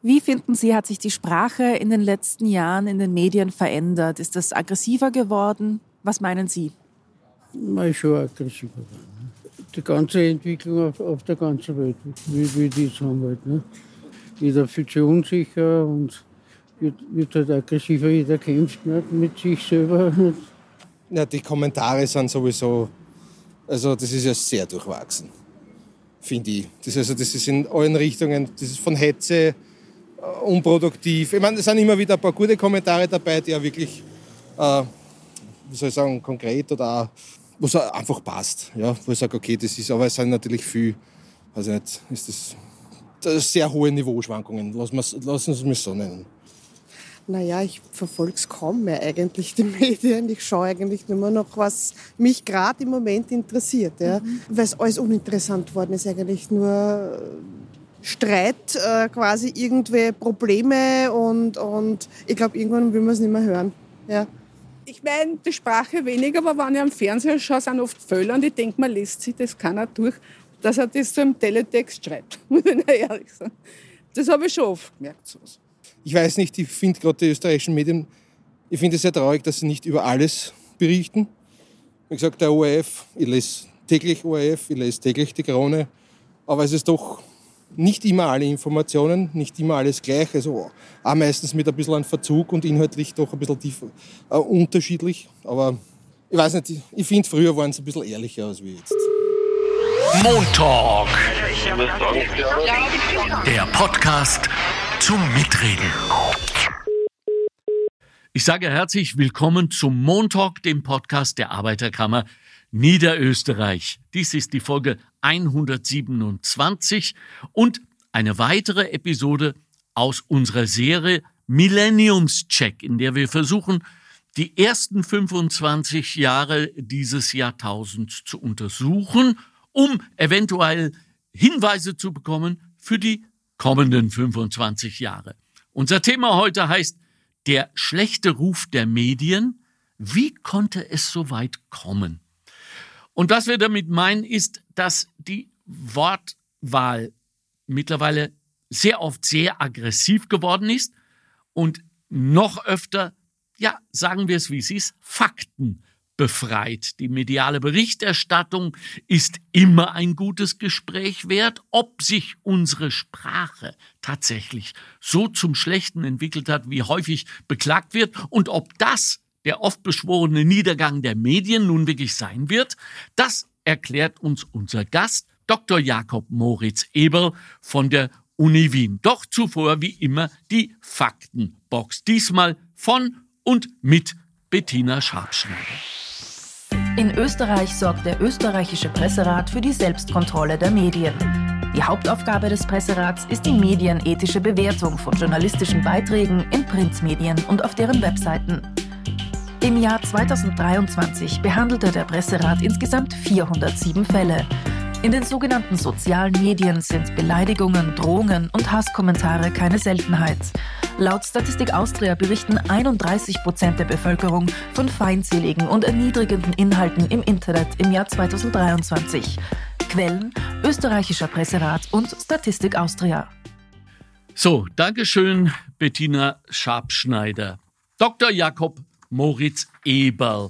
Wie finden Sie, hat sich die Sprache in den letzten Jahren in den Medien verändert? Ist das aggressiver geworden? Was meinen Sie? Mal schon aggressiver geworden. Die ganze Entwicklung auf der ganzen Welt, wie die jetzt haben halt. Ne? Jeder fühlt sich unsicher und wird halt aggressiver, jeder kämpft nicht mit sich selber. Ja, die Kommentare sind sowieso, also das ist ja sehr durchwachsen, finde ich. Das ist in allen Richtungen, das ist von Hetze, unproduktiv. Ich meine, es sind immer wieder ein paar gute Kommentare dabei, die ja wirklich, wie soll ich sagen, konkret oder auch, wo es einfach passt. Ja? Wo ich sage, okay, das ist, aber es sind natürlich viel, also nicht, ist das sehr hohe Niveauschwankungen, lassen Sie es so nennen. Naja, ich verfolge es kaum mehr eigentlich, die Medien. Ich schaue eigentlich nur noch, was mich gerade im Moment interessiert. Ja? Weil es alles uninteressant worden ist, eigentlich nur Streit, quasi irgendwelche Probleme und ich glaube, irgendwann will man es nicht mehr hören. Ja. Ich meine, die Sprache weniger, aber wenn ich am Fernseher schaue, sind oft Fehler und ich denke, man liest sich das keiner durch, dass er das so im Teletext schreibt, muss ich ehrlich sagen. Das habe ich schon oft gemerkt. Sowas. Ich weiß nicht, ich finde gerade die österreichischen Medien, ich finde es sehr traurig, dass sie nicht über alles berichten. Wie gesagt, der ORF, ich lese täglich ORF, ich lese täglich die Krone, aber es ist doch nicht immer alle Informationen, nicht immer alles gleich, also auch meistens mit ein bisschen an Verzug und inhaltlich doch ein bisschen unterschiedlich. Aber ich weiß nicht, ich finde, früher waren sie ein bisschen ehrlicher als wir jetzt. Montalk, der Podcast zum Mitreden. Ich sage herzlich willkommen zum Montalk, dem Podcast der Arbeiterkammer Niederösterreich. Dies ist die Folge 127 und eine weitere Episode aus unserer Serie Millenniumscheck, in der wir versuchen, die ersten 25 Jahre dieses Jahrtausends zu untersuchen, um eventuell Hinweise zu bekommen für die kommenden 25 Jahre. Unser Thema heute heißt der schlechte Ruf der Medien. Wie konnte es so weit kommen? Und was wir damit meinen, ist, dass die Wortwahl mittlerweile sehr oft sehr aggressiv geworden ist und noch öfter, ja, sagen wir es wie es ist, Fakten befreit. Die mediale Berichterstattung ist immer ein gutes Gespräch wert, ob sich unsere Sprache tatsächlich so zum Schlechten entwickelt hat, wie häufig beklagt wird, und ob das der oft beschworene Niedergang der Medien nun wirklich sein wird, das erklärt uns unser Gast, Dr. Jakob Moritz Eberl von der Uni Wien. Doch zuvor wie immer die Faktenbox, diesmal von und mit Bettina Scharpschneider. In Österreich sorgt der österreichische Presserat für die Selbstkontrolle der Medien. Die Hauptaufgabe des Presserats ist die medienethische Bewertung von journalistischen Beiträgen in Printmedien und auf deren Webseiten. Im Jahr 2023 behandelte der Presserat insgesamt 407 Fälle. In den sogenannten sozialen Medien sind Beleidigungen, Drohungen und Hasskommentare keine Seltenheit. Laut Statistik Austria berichten 31% der Bevölkerung von feindseligen und erniedrigenden Inhalten im Internet im Jahr 2023. Quellen: Österreichischer Presserat und Statistik Austria. So, Dankeschön, Bettina Scharpschneider. Dr. Jakob Moritz Eberl.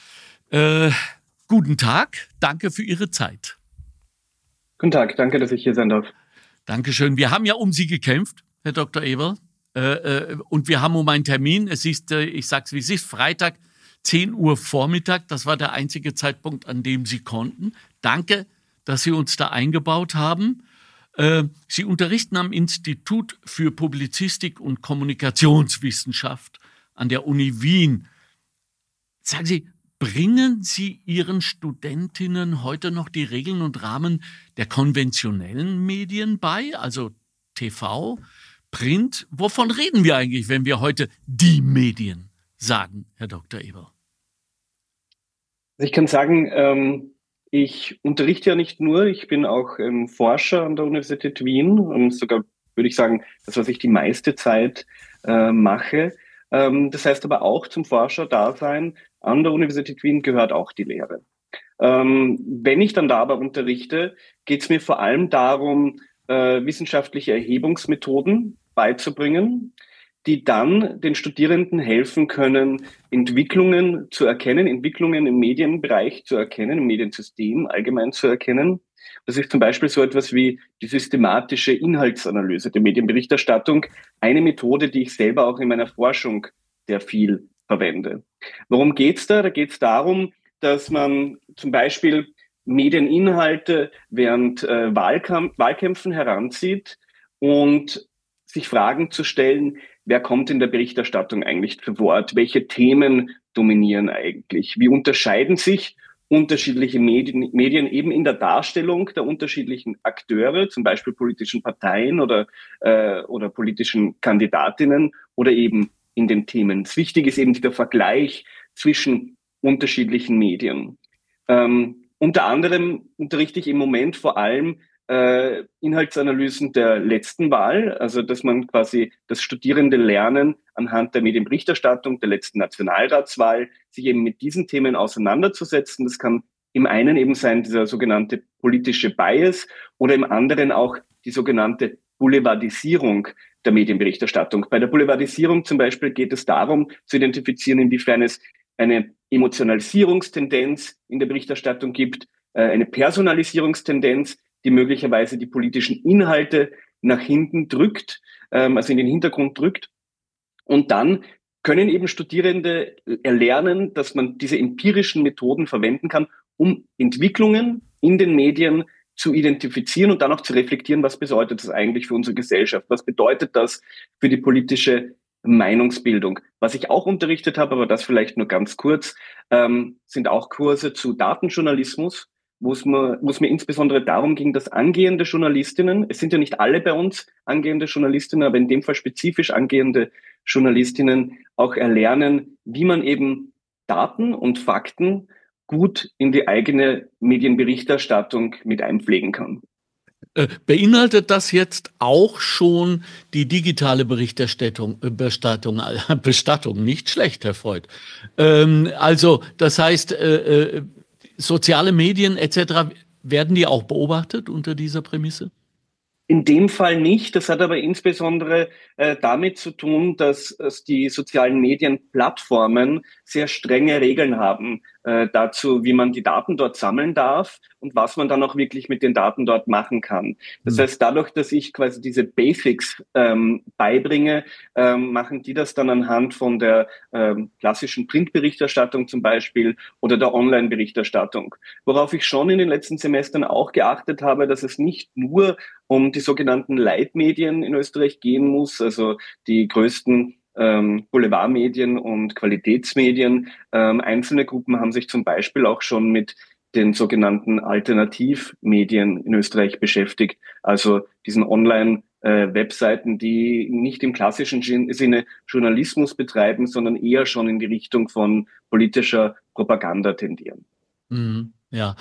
Guten Tag, danke für Ihre Zeit. Guten Tag, danke, dass ich hier sein darf. Dankeschön. Wir haben ja um Sie gekämpft, Herr Dr. Eberl. Und wir haben um einen Termin. Es ist, ich sag's wie es ist, Freitag, 10 Uhr Vormittag. Das war der einzige Zeitpunkt, an dem Sie konnten. Danke, dass Sie uns da eingebaut haben. Sie unterrichten am Institut für Publizistik und Kommunikationswissenschaft an der Uni Wien. Sagen Sie, bringen Sie Ihren Studentinnen heute noch die Regeln und Rahmen der konventionellen Medien bei, also TV, Print? Wovon reden wir eigentlich, wenn wir heute die Medien sagen, Herr Dr. Eberl? Ich kann sagen, ich unterrichte ja nicht nur, ich bin auch Forscher an der Universität Wien, sogar würde ich sagen, das, was ich die meiste Zeit mache. Das heißt aber auch, zum Forscherdasein an der Universität Wien gehört auch die Lehre. Wenn ich dann da aber unterrichte, geht es mir vor allem darum, wissenschaftliche Erhebungsmethoden beizubringen, die dann den Studierenden helfen können, Entwicklungen zu erkennen, Entwicklungen im Medienbereich zu erkennen, im Mediensystem allgemein zu erkennen. Das ist zum Beispiel so etwas wie die systematische Inhaltsanalyse der Medienberichterstattung, eine Methode, die ich selber auch in meiner Forschung sehr viel verwende. Worum geht's da? Da geht's darum, dass man zum Beispiel Medieninhalte während Wahlkämpfen heranzieht und sich Fragen zu stellen, wer kommt in der Berichterstattung eigentlich zu Wort? Welche Themen dominieren eigentlich? Wie unterscheiden sich unterschiedliche Medien eben in der Darstellung der unterschiedlichen Akteure, zum Beispiel politischen Parteien oder politischen Kandidatinnen oder eben in den Themen? Das Wichtige ist eben der Vergleich zwischen unterschiedlichen Medien. Unter anderem unterrichte ich im Moment vor allem Inhaltsanalysen der letzten Wahl, also dass man quasi das Studierende lernen, anhand der Medienberichterstattung der letzten Nationalratswahl sich eben mit diesen Themen auseinanderzusetzen. Das kann im einen eben sein, dieser sogenannte politische Bias, oder im anderen auch die sogenannte Boulevardisierung der Medienberichterstattung. Bei der Boulevardisierung zum Beispiel geht es darum, zu identifizieren, inwiefern es eine Emotionalisierungstendenz in der Berichterstattung gibt, eine Personalisierungstendenz, die möglicherweise die politischen Inhalte nach hinten drückt, also in den Hintergrund drückt. Und dann können eben Studierende erlernen, dass man diese empirischen Methoden verwenden kann, um Entwicklungen in den Medien zu identifizieren und dann auch zu reflektieren, was bedeutet das eigentlich für unsere Gesellschaft? Was bedeutet das für die politische Meinungsbildung? Was ich auch unterrichtet habe, aber das vielleicht nur ganz kurz, sind auch Kurse zu Datenjournalismus, wo es mir insbesondere darum ging, dass angehende Journalistinnen, es sind ja nicht alle bei uns angehende Journalistinnen, aber in dem Fall spezifisch angehende Journalistinnen auch erlernen, wie man eben Daten und Fakten gut in die eigene Medienberichterstattung mit einpflegen kann. Beinhaltet das jetzt auch schon die digitale Bestattung? Nicht schlecht, Herr Freud. Also das heißt, soziale Medien etc., werden die auch beobachtet unter dieser Prämisse? In dem Fall nicht. Das hat aber insbesondere damit zu tun, dass die sozialen Medienplattformen sehr strenge Regeln haben dazu, wie man die Daten dort sammeln darf und was man dann auch wirklich mit den Daten dort machen kann. Das heißt, dadurch, dass ich quasi diese Basics beibringe, machen die das dann anhand von der klassischen Printberichterstattung zum Beispiel oder der Online-Berichterstattung. Worauf ich schon in den letzten Semestern auch geachtet habe, dass es nicht nur um die sogenannten Leitmedien in Österreich gehen muss, also die größten Boulevardmedien und Qualitätsmedien. Einzelne Gruppen haben sich zum Beispiel auch schon mit den sogenannten Alternativmedien in Österreich beschäftigt, also diesen Online-Webseiten, die nicht im klassischen Sinne Journalismus betreiben, sondern eher schon in die Richtung von politischer Propaganda tendieren. Ja,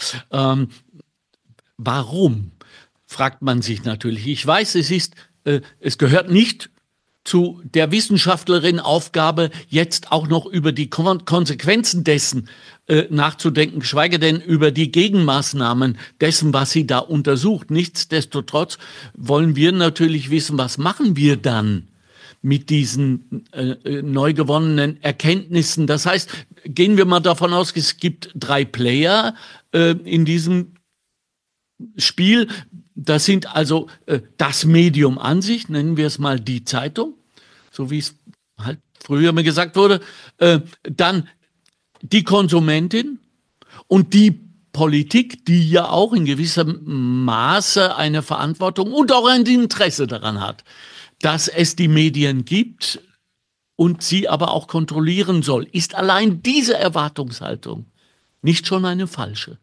warum? Fragt man sich natürlich. Ich weiß, es gehört nicht zu der Wissenschaftlerin Aufgabe, jetzt auch noch über die Konsequenzen dessen nachzudenken, geschweige denn über die Gegenmaßnahmen dessen, was sie da untersucht. Nichtsdestotrotz wollen wir natürlich wissen, was machen wir dann mit diesen neu gewonnenen Erkenntnissen. Das heißt, gehen wir mal davon aus, es gibt 3 Player in diesem Spiel. Das sind also das Medium an sich, nennen wir es mal die Zeitung, so wie es halt früher mir gesagt wurde, dann die Konsumentin und die Politik, die ja auch in gewissem Maße eine Verantwortung und auch ein Interesse daran hat, dass es die Medien gibt und sie aber auch kontrollieren soll. Ist allein diese Erwartungshaltung nicht schon eine falsche?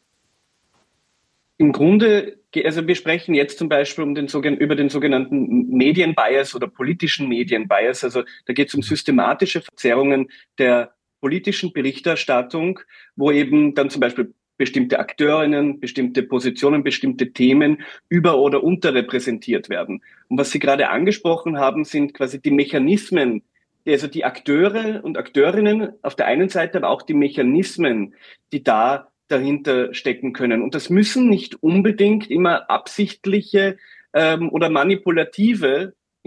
Im Grunde, also wir sprechen jetzt zum Beispiel über den sogenannten Medienbias oder politischen Medienbias. Also da geht es um systematische Verzerrungen der politischen Berichterstattung, wo eben dann zum Beispiel bestimmte Akteurinnen, bestimmte Positionen, bestimmte Themen über- oder unterrepräsentiert werden. Und was Sie gerade angesprochen haben, sind quasi die Mechanismen, also die Akteure und Akteurinnen auf der einen Seite, aber auch die Mechanismen, die dahinter stecken können. Und das müssen nicht unbedingt immer absichtliche oder manipulative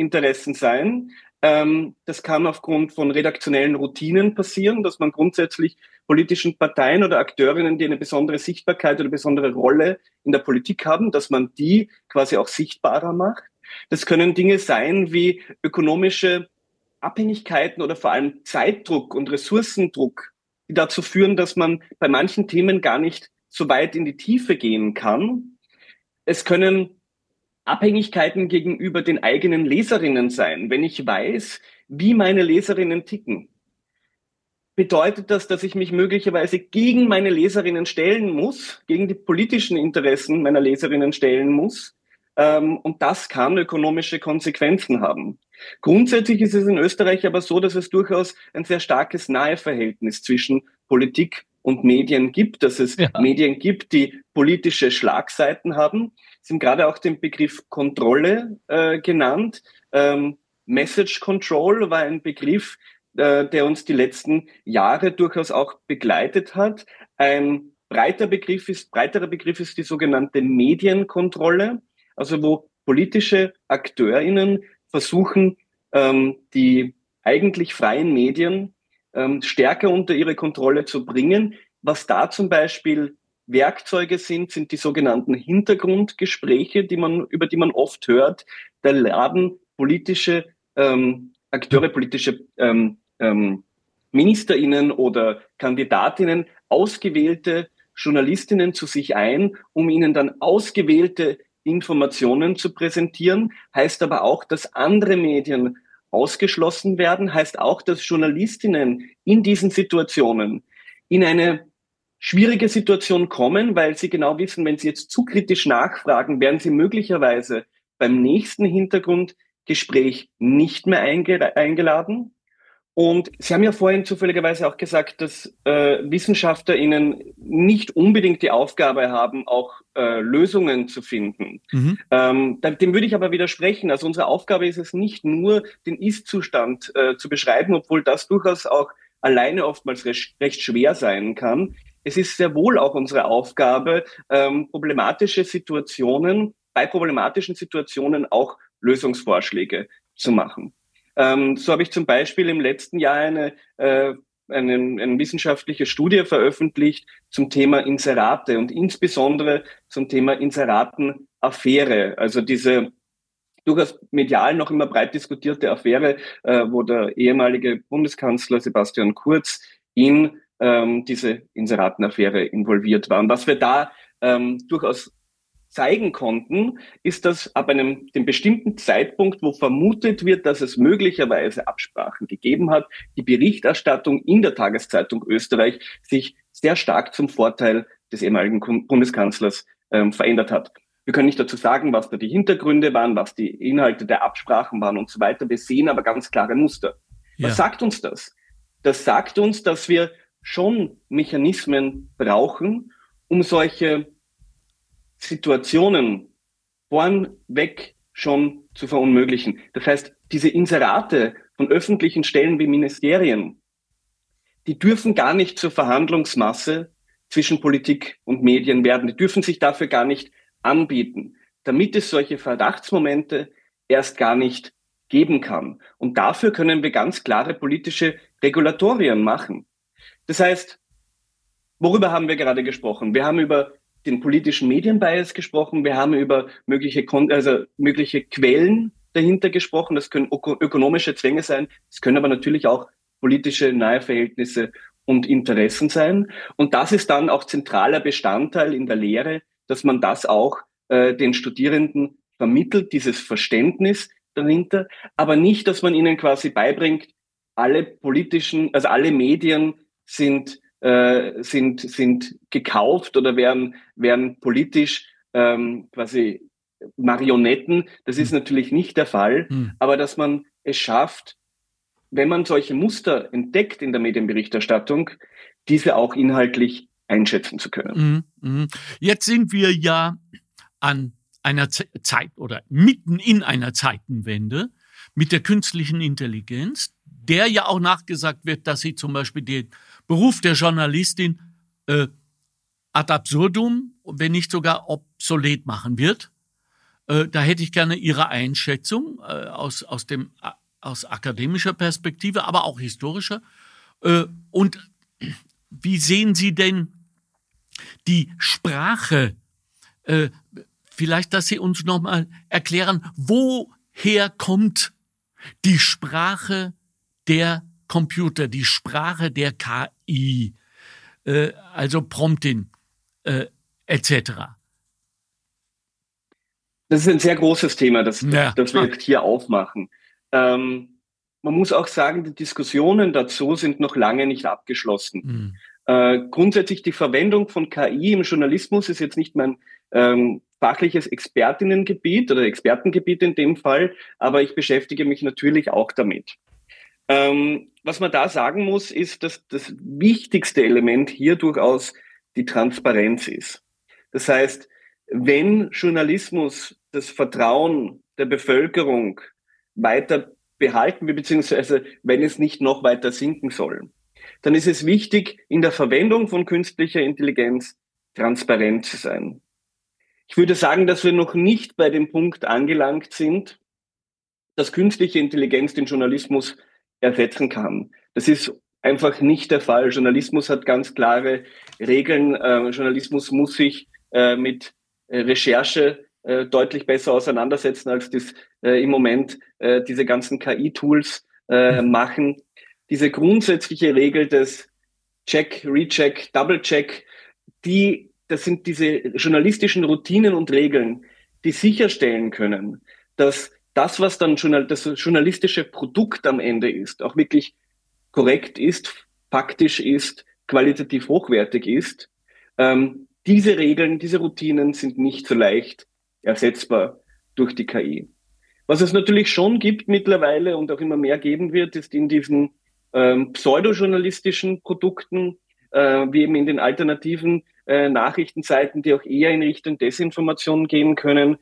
Interessen sein. Das kann aufgrund von redaktionellen Routinen passieren, dass man grundsätzlich politischen Parteien oder Akteurinnen, die eine besondere Sichtbarkeit oder besondere Rolle in der Politik haben, dass man die quasi auch sichtbarer macht. Das können Dinge sein wie ökonomische Abhängigkeiten oder vor allem Zeitdruck und Ressourcendruck, die dazu führen, dass man bei manchen Themen gar nicht so weit in die Tiefe gehen kann. Es können Abhängigkeiten gegenüber den eigenen Leserinnen sein. Wenn ich weiß, wie meine Leserinnen ticken, bedeutet das, dass ich mich möglicherweise gegen meine Leserinnen stellen muss, gegen die politischen Interessen meiner Leserinnen stellen muss. Und das kann ökonomische Konsequenzen haben. Grundsätzlich ist es in Österreich aber so, dass es durchaus ein sehr starkes Naheverhältnis zwischen Politik und Medien gibt, dass es Medien gibt, die politische Schlagseiten haben. Sie haben gerade auch den Begriff Kontrolle genannt. Message Control war ein Begriff, der uns die letzten Jahre durchaus auch begleitet hat. Ein breiterer Begriff ist die sogenannte Medienkontrolle, also wo politische AkteurInnen versuchen, die eigentlich freien Medien stärker unter ihre Kontrolle zu bringen. Was da zum Beispiel Werkzeuge sind die sogenannten Hintergrundgespräche, über die man oft hört. Da laden politische Akteure, politische MinisterInnen oder Kandidatinnen ausgewählte Journalistinnen zu sich ein, um ihnen dann ausgewählte Informationen zu präsentieren. Heißt aber auch, dass andere Medien ausgeschlossen werden, heißt auch, dass Journalistinnen in diesen Situationen in eine schwierige Situation kommen, weil sie genau wissen, wenn sie jetzt zu kritisch nachfragen, werden sie möglicherweise beim nächsten Hintergrundgespräch nicht mehr eingeladen. Und Sie haben ja vorhin zufälligerweise auch gesagt, dass WissenschaftlerInnen nicht unbedingt die Aufgabe haben, auch Lösungen zu finden. Mhm. Dem würde ich aber widersprechen. Also unsere Aufgabe ist es nicht nur, den Ist-Zustand zu beschreiben, obwohl das durchaus auch alleine oftmals recht schwer sein kann. Es ist sehr wohl auch unsere Aufgabe, bei problematischen Situationen auch Lösungsvorschläge zu machen. So habe ich zum Beispiel im letzten Jahr eine wissenschaftliche Studie veröffentlicht zum Thema Inserate und insbesondere zum Thema Inseratenaffäre. Also diese durchaus medial noch immer breit diskutierte Affäre, wo der ehemalige Bundeskanzler Sebastian Kurz in diese Inseratenaffäre involviert war. Und was wir da durchaus zeigen konnten, ist, dass ab dem bestimmten Zeitpunkt, wo vermutet wird, dass es möglicherweise Absprachen gegeben hat, die Berichterstattung in der Tageszeitung Österreich sich sehr stark zum Vorteil des ehemaligen Bundeskanzlers verändert hat. Wir können nicht dazu sagen, was da die Hintergründe waren, was die Inhalte der Absprachen waren und so weiter. Wir sehen aber ganz klare Muster. Ja. Was sagt uns das? Das sagt uns, dass wir schon Mechanismen brauchen, um solche Situationen vornweg schon zu verunmöglichen. Das heißt, diese Inserate von öffentlichen Stellen wie Ministerien, die dürfen gar nicht zur Verhandlungsmasse zwischen Politik und Medien werden. Die dürfen sich dafür gar nicht anbieten, damit es solche Verdachtsmomente erst gar nicht geben kann. Und dafür können wir ganz klare politische Regulatorien machen. Das heißt, worüber haben wir gerade gesprochen? Wir haben über den politischen Medienbias gesprochen, wir haben über mögliche Quellen dahinter gesprochen, das können ökonomische Zwänge sein, es können aber natürlich auch politische Naheverhältnisse und Interessen sein. Und das ist dann auch zentraler Bestandteil in der Lehre, dass man das auch den Studierenden vermittelt, dieses Verständnis dahinter, aber nicht, dass man ihnen quasi beibringt, alle Medien sind gekauft oder werden politisch quasi Marionetten. Das ist natürlich nicht der Fall, aber dass man es schafft, wenn man solche Muster entdeckt in der Medienberichterstattung, diese auch inhaltlich einschätzen zu können. Jetzt sind wir ja an einer Zeit oder mitten in einer Zeitenwende mit der künstlichen Intelligenz, der ja auch nachgesagt wird, dass sie zum Beispiel den Beruf der Journalistin ad absurdum, wenn nicht sogar obsolet machen wird. Da hätte ich gerne Ihre Einschätzung aus akademischer Perspektive, aber auch historischer. Und wie sehen Sie denn die Sprache? Vielleicht, dass Sie uns nochmal erklären, woher kommt die Sprache der Computer, die Sprache der KI, also Prompting etc.? Das ist ein sehr großes Thema, das wir jetzt hier aufmachen. Man muss auch sagen, die Diskussionen dazu sind noch lange nicht abgeschlossen. Grundsätzlich die Verwendung von KI im Journalismus ist jetzt nicht mein fachliches Expertinnengebiet oder Expertengebiet in dem Fall, aber ich beschäftige mich natürlich auch damit. Was man da sagen muss, ist, dass das wichtigste Element hier durchaus die Transparenz ist. Das heißt, wenn Journalismus das Vertrauen der Bevölkerung weiter behalten will, beziehungsweise wenn es nicht noch weiter sinken soll, dann ist es wichtig, in der Verwendung von künstlicher Intelligenz transparent zu sein. Ich würde sagen, dass wir noch nicht bei dem Punkt angelangt sind, dass künstliche Intelligenz den Journalismus ersetzen kann. Das ist einfach nicht der Fall. Journalismus hat ganz klare Regeln. Journalismus muss sich mit Recherche deutlich besser auseinandersetzen, als das im Moment diese ganzen KI-Tools machen. Diese grundsätzliche Regel des Check, Recheck, Double-Check, das sind diese journalistischen Routinen und Regeln, die sicherstellen können, dass das, was dann das journalistische Produkt am Ende ist, auch wirklich korrekt ist, faktisch ist, qualitativ hochwertig ist. Diese Regeln, diese Routinen sind nicht so leicht ersetzbar durch die KI. Was es natürlich schon gibt mittlerweile und auch immer mehr geben wird, ist in diesen pseudojournalistischen Produkten, wie eben in den alternativen Nachrichtenseiten, die auch eher in Richtung Desinformation gehen können,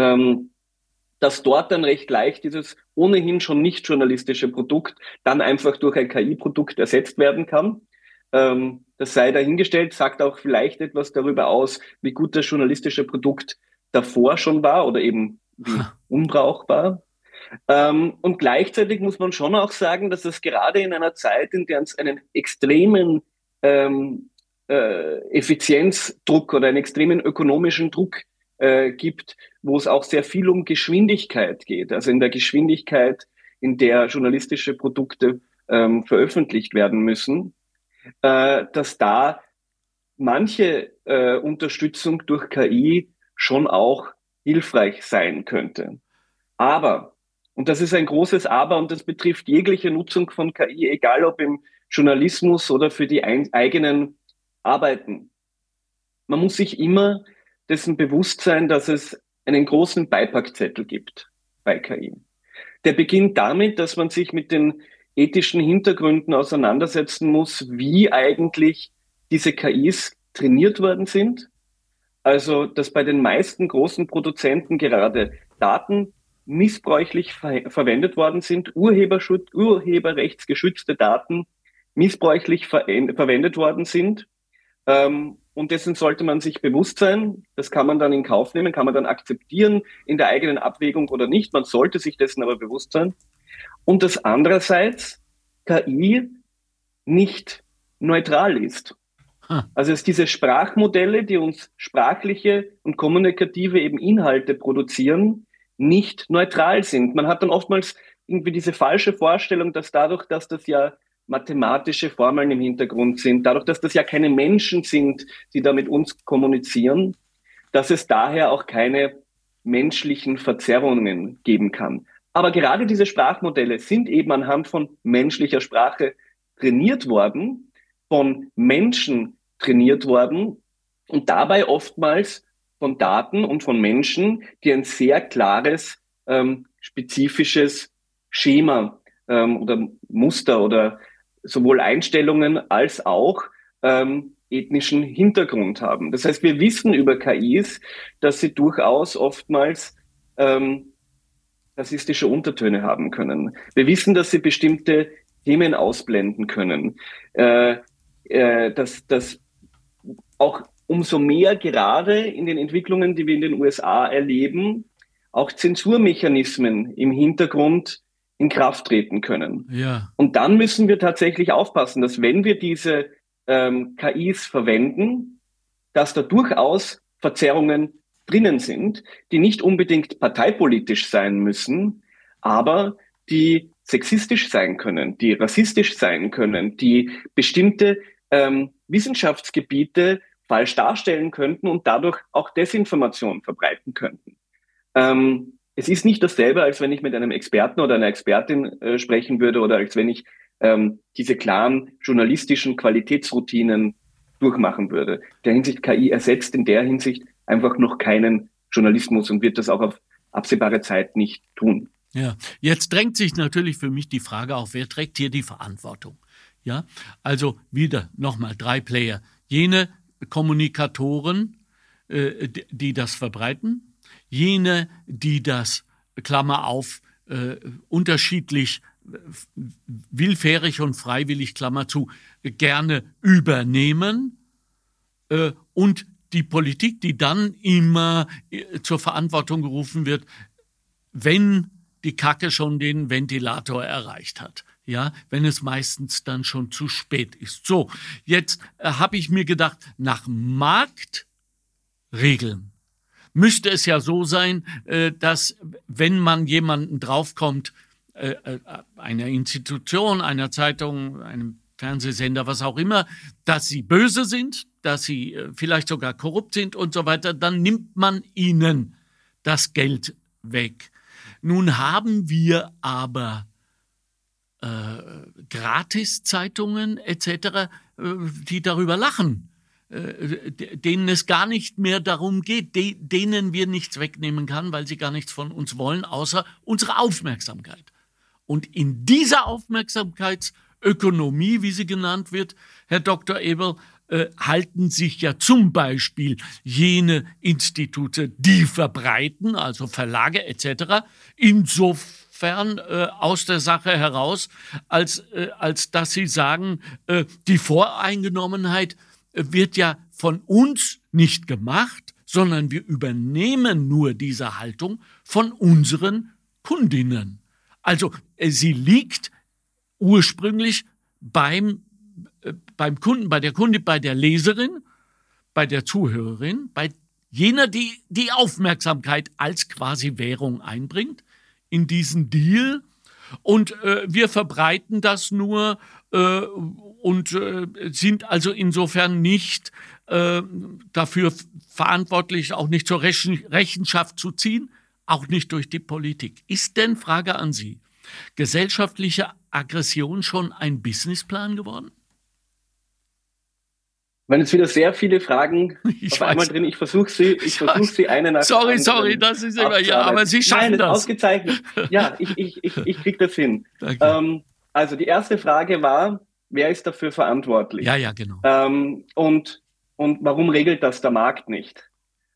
dass dort dann recht leicht dieses ohnehin schon nicht journalistische Produkt dann einfach durch ein KI-Produkt ersetzt werden kann. Das sei dahingestellt, sagt auch vielleicht etwas darüber aus, wie gut das journalistische Produkt davor schon war oder eben wie unbrauchbar. Und gleichzeitig muss man schon auch sagen, dass es gerade in einer Zeit, in der es einen extremen Effizienzdruck oder einen extremen ökonomischen Druck gibt, wo es auch sehr viel um Geschwindigkeit geht, also in der Geschwindigkeit, in der journalistische Produkte veröffentlicht werden müssen, dass da manche Unterstützung durch KI schon auch hilfreich sein könnte. Aber, und das ist ein großes Aber, und das betrifft jegliche Nutzung von KI, egal ob im Journalismus oder für die eigenen Arbeiten. Man muss sich immer dessen bewusst sein, dass es einen großen Beipackzettel gibt bei KI. Der beginnt damit, dass man sich mit den ethischen Hintergründen auseinandersetzen muss, wie eigentlich diese KIs trainiert worden sind. Also, dass bei den meisten großen Produzenten gerade Daten missbräuchlich verwendet worden sind, urheberrechtsgeschützte Daten missbräuchlich verwendet worden sind. Und dessen sollte man sich bewusst sein. Das kann man dann in Kauf nehmen, kann man dann akzeptieren in der eigenen Abwägung oder nicht. Man sollte sich dessen aber bewusst sein. Und dass andererseits KI nicht neutral ist. Also es diese Sprachmodelle, die uns sprachliche und kommunikative eben Inhalte produzieren, nicht neutral sind. Man hat dann oftmals irgendwie diese falsche Vorstellung, dass dadurch, dass das ja mathematische Formeln im Hintergrund sind, dadurch, dass das ja keine Menschen sind, die da mit uns kommunizieren, dass es daher auch keine menschlichen Verzerrungen geben kann. Aber gerade diese Sprachmodelle sind eben anhand von menschlicher Sprache trainiert worden, von Menschen trainiert worden und dabei oftmals von Daten und von Menschen, die ein sehr klares, spezifisches Schema oder Muster oder sowohl Einstellungen als auch ethnischen Hintergrund haben. Das heißt, wir wissen über KIs, dass sie durchaus oftmals rassistische Untertöne haben können. Wir wissen, dass sie bestimmte Themen ausblenden können. Dass auch umso mehr gerade in den Entwicklungen, die wir in den USA erleben, auch Zensurmechanismen im Hintergrund in Kraft treten können. Ja. Und dann müssen wir tatsächlich aufpassen, dass wenn wir diese KIs verwenden, dass da durchaus Verzerrungen drinnen sind, die nicht unbedingt parteipolitisch sein müssen, aber die sexistisch sein können, die rassistisch sein können, die bestimmte Wissenschaftsgebiete falsch darstellen könnten und dadurch auch Desinformation verbreiten könnten. Es ist nicht dasselbe, als wenn ich mit einem Experten oder einer Expertin sprechen würde oder als wenn ich diese klaren journalistischen Qualitätsroutinen durchmachen würde. In der Hinsicht, KI ersetzt in der Hinsicht einfach noch keinen Journalismus und wird das auch auf absehbare Zeit nicht tun. Ja, jetzt drängt sich natürlich für mich die Frage auf, wer trägt hier die Verantwortung? Ja, also wieder nochmal 3 Player. Jene Kommunikatoren, die das verbreiten, jene, die das, Klammer auf, unterschiedlich willfährig und freiwillig, Klammer zu, gerne übernehmen, und die Politik, die dann immer zur Verantwortung gerufen wird, wenn die Kacke schon den Ventilator erreicht hat. Ja, wenn es meistens dann schon zu spät ist. So, jetzt habe ich mir gedacht, nach Marktregeln müsste es ja so sein, dass wenn man jemanden draufkommt, einer Institution, einer Zeitung, einem Fernsehsender, was auch immer, dass sie böse sind, dass sie vielleicht sogar korrupt sind und so weiter, dann nimmt man ihnen das Geld weg. Nun haben wir aber Gratiszeitungen etc., die darüber lachen, denen es gar nicht mehr darum geht, denen wir nichts wegnehmen können, weil sie gar nichts von uns wollen, außer unsere Aufmerksamkeit. Und in dieser Aufmerksamkeitsökonomie, wie sie genannt wird, Herr Dr. Eberl, halten sich ja zum Beispiel jene Institute, die verbreiten, also Verlage etc., insofern aus der Sache heraus, als dass sie sagen, die Voreingenommenheit wird ja von uns nicht gemacht, sondern wir übernehmen nur diese Haltung von unseren Kundinnen. Also sie liegt ursprünglich beim Kunden, bei der Kundin, bei der Leserin, bei der Zuhörerin, bei jener, die die Aufmerksamkeit als quasi Währung einbringt in diesen Deal. Und wir verbreiten das nur und sind also insofern nicht dafür verantwortlich, auch nicht zur Rechenschaft zu ziehen, auch nicht durch die Politik. Ist denn, Frage an Sie, gesellschaftliche Aggression schon ein Businessplan geworden? Wenn jetzt wieder sehr viele Fragen auf einmal drin, ich versuche sie eine nach der anderen. Sorry, das ist immer, ja, aber Sie schaffen das. Ausgezeichnet. Ja, ich kriege das hin. Also die erste Frage war, wer ist dafür verantwortlich? Ja, genau. Und warum regelt das der Markt nicht?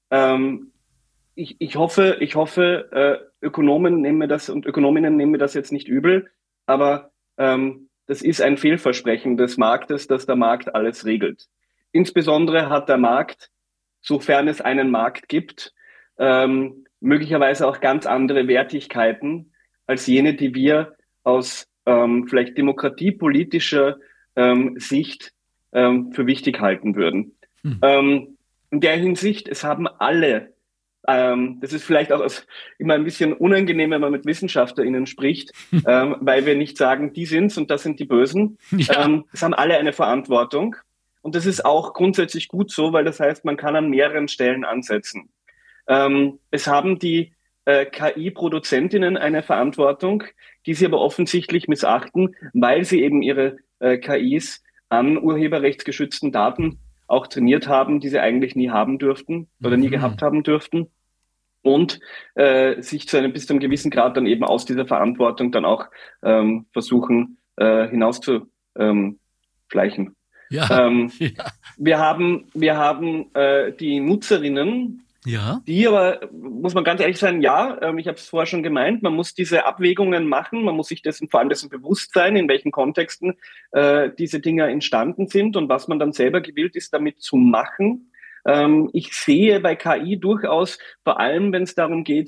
Ich hoffe, Ökonomen nehmen mir das und Ökonominnen nehmen mir das jetzt nicht übel, aber das ist ein Fehlversprechen des Marktes, dass der Markt alles regelt. Insbesondere hat der Markt, sofern es einen Markt gibt, möglicherweise auch ganz andere Wertigkeiten als jene, die wir aus vielleicht demokratiepolitischer Sicht für wichtig halten würden. In der Hinsicht, es haben alle, das ist vielleicht auch immer ein bisschen unangenehm, wenn man mit WissenschaftlerInnen spricht, weil wir nicht sagen, die sind's und das sind die Bösen. Ja. Es haben alle eine Verantwortung. Und das ist auch grundsätzlich gut so, weil das heißt, man kann an mehreren Stellen ansetzen. Es haben die KI-Produzentinnen eine Verantwortung, die sie aber offensichtlich missachten, weil sie eben ihre KIs an urheberrechtsgeschützten Daten auch trainiert haben, die sie eigentlich nie haben dürften oder nie gehabt haben dürften. Und sich bis zu einem gewissen Grad dann eben aus dieser Verantwortung dann auch versuchen hinauszuschleichen. Ja. Wir haben die Nutzerinnen, die aber, muss man ganz ehrlich sein, ich habe es vorher schon gemeint, man muss diese Abwägungen machen, man muss sich vor allem dessen bewusst sein, in welchen Kontexten diese Dinger entstanden sind und was man dann selber gewillt ist, damit zu machen. Ich sehe bei KI durchaus, vor allem wenn es darum geht,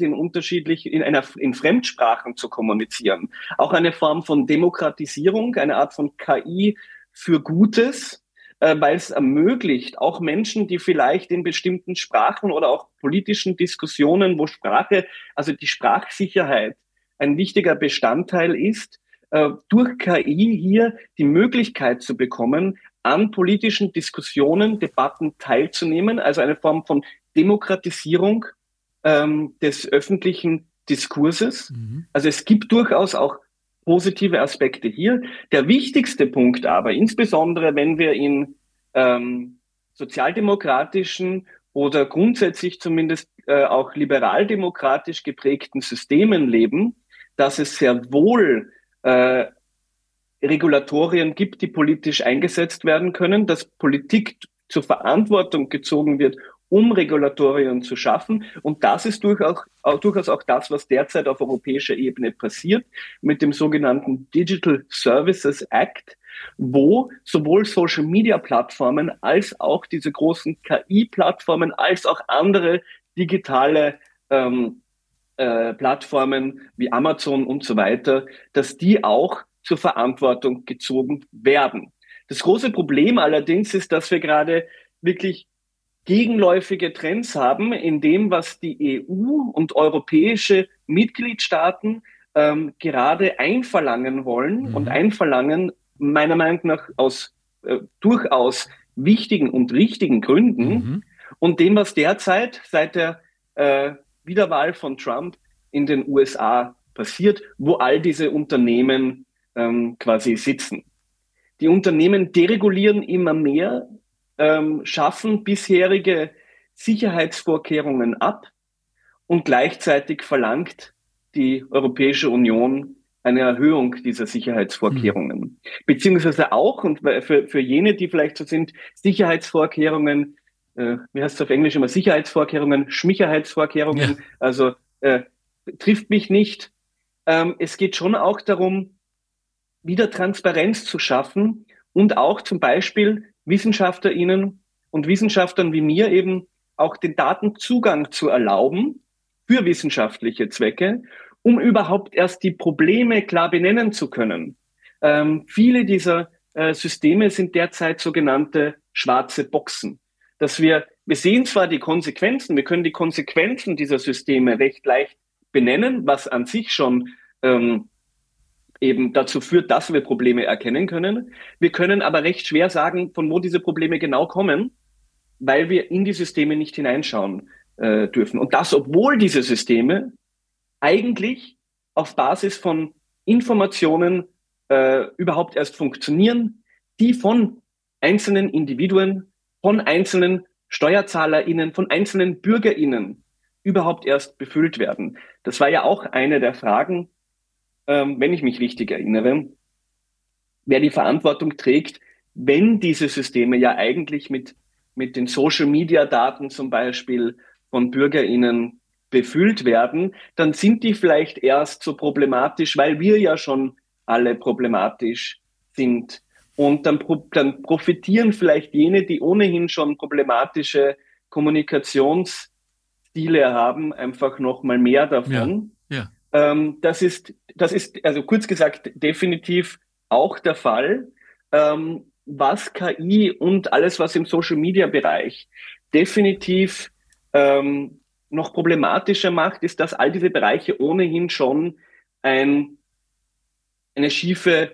in Fremdsprachen zu kommunizieren, auch eine Form von Demokratisierung, eine Art von KI für Gutes, weil es ermöglicht, auch Menschen, die vielleicht in bestimmten Sprachen oder auch politischen Diskussionen, wo also die Sprachsicherheit ein wichtiger Bestandteil ist, durch KI hier die Möglichkeit zu bekommen, an politischen Diskussionen, Debatten teilzunehmen, also eine Form von Demokratisierung des öffentlichen Diskurses. Mhm. Also es gibt durchaus auch positive Aspekte hier. Der wichtigste Punkt aber, insbesondere wenn wir in sozialdemokratischen oder grundsätzlich zumindest auch liberaldemokratisch geprägten Systemen leben, dass es sehr wohl Regulatorien gibt, die politisch eingesetzt werden können, dass Politik zur Verantwortung gezogen wird, um Regulatorien zu schaffen. Und das ist durchaus auch das, was derzeit auf europäischer Ebene passiert, mit dem sogenannten Digital Services Act, wo sowohl Social-Media-Plattformen als auch diese großen KI-Plattformen als auch andere digitale Plattformen wie Amazon und so weiter, dass die auch zur Verantwortung gezogen werden. Das große Problem allerdings ist, dass wir gerade wirklich gegenläufige Trends haben in dem, was die EU und europäische Mitgliedstaaten gerade einverlangen wollen und einverlangen, meiner Meinung nach aus durchaus wichtigen und richtigen Gründen und dem, was derzeit seit der Wiederwahl von Trump in den USA passiert, wo all diese Unternehmen quasi sitzen. Die Unternehmen deregulieren immer mehr, schaffen bisherige Sicherheitsvorkehrungen ab und gleichzeitig verlangt die Europäische Union eine Erhöhung dieser Sicherheitsvorkehrungen. Beziehungsweise auch, und für jene, die vielleicht so sind, Sicherheitsvorkehrungen, wie heißt es auf Englisch immer, Sicherheitsvorkehrungen, Schmicherheitsvorkehrungen, also trifft mich nicht. Es geht schon auch darum, wieder Transparenz zu schaffen und auch zum Beispiel WissenschaftlerInnen und Wissenschaftlern wie mir eben auch den Datenzugang zu erlauben für wissenschaftliche Zwecke, um überhaupt erst die Probleme klar benennen zu können. Viele dieser Systeme sind derzeit sogenannte schwarze Boxen. Dass wir sehen zwar die Konsequenzen, wir können die Konsequenzen dieser Systeme recht leicht benennen, was an sich schon eben dazu führt, dass wir Probleme erkennen können. Wir können aber recht schwer sagen, von wo diese Probleme genau kommen, weil wir in die Systeme nicht hineinschauen dürfen. Und das, obwohl diese Systeme eigentlich auf Basis von Informationen überhaupt erst funktionieren, die von einzelnen Individuen, von einzelnen SteuerzahlerInnen, von einzelnen BürgerInnen überhaupt erst befüllt werden. Das war ja auch eine der Fragen, wenn ich mich richtig erinnere, wer die Verantwortung trägt, wenn diese Systeme ja eigentlich mit den Social-Media-Daten zum Beispiel von BürgerInnen befüllt werden, dann sind die vielleicht erst so problematisch, weil wir ja schon alle problematisch sind. Und dann profitieren vielleicht jene, die ohnehin schon problematische Kommunikationsstile haben, einfach noch mal mehr davon. Ja. Das ist also kurz gesagt definitiv auch der Fall. Was KI und alles, was im Social-Media-Bereich definitiv noch problematischer macht, ist, dass all diese Bereiche ohnehin schon ein schiefes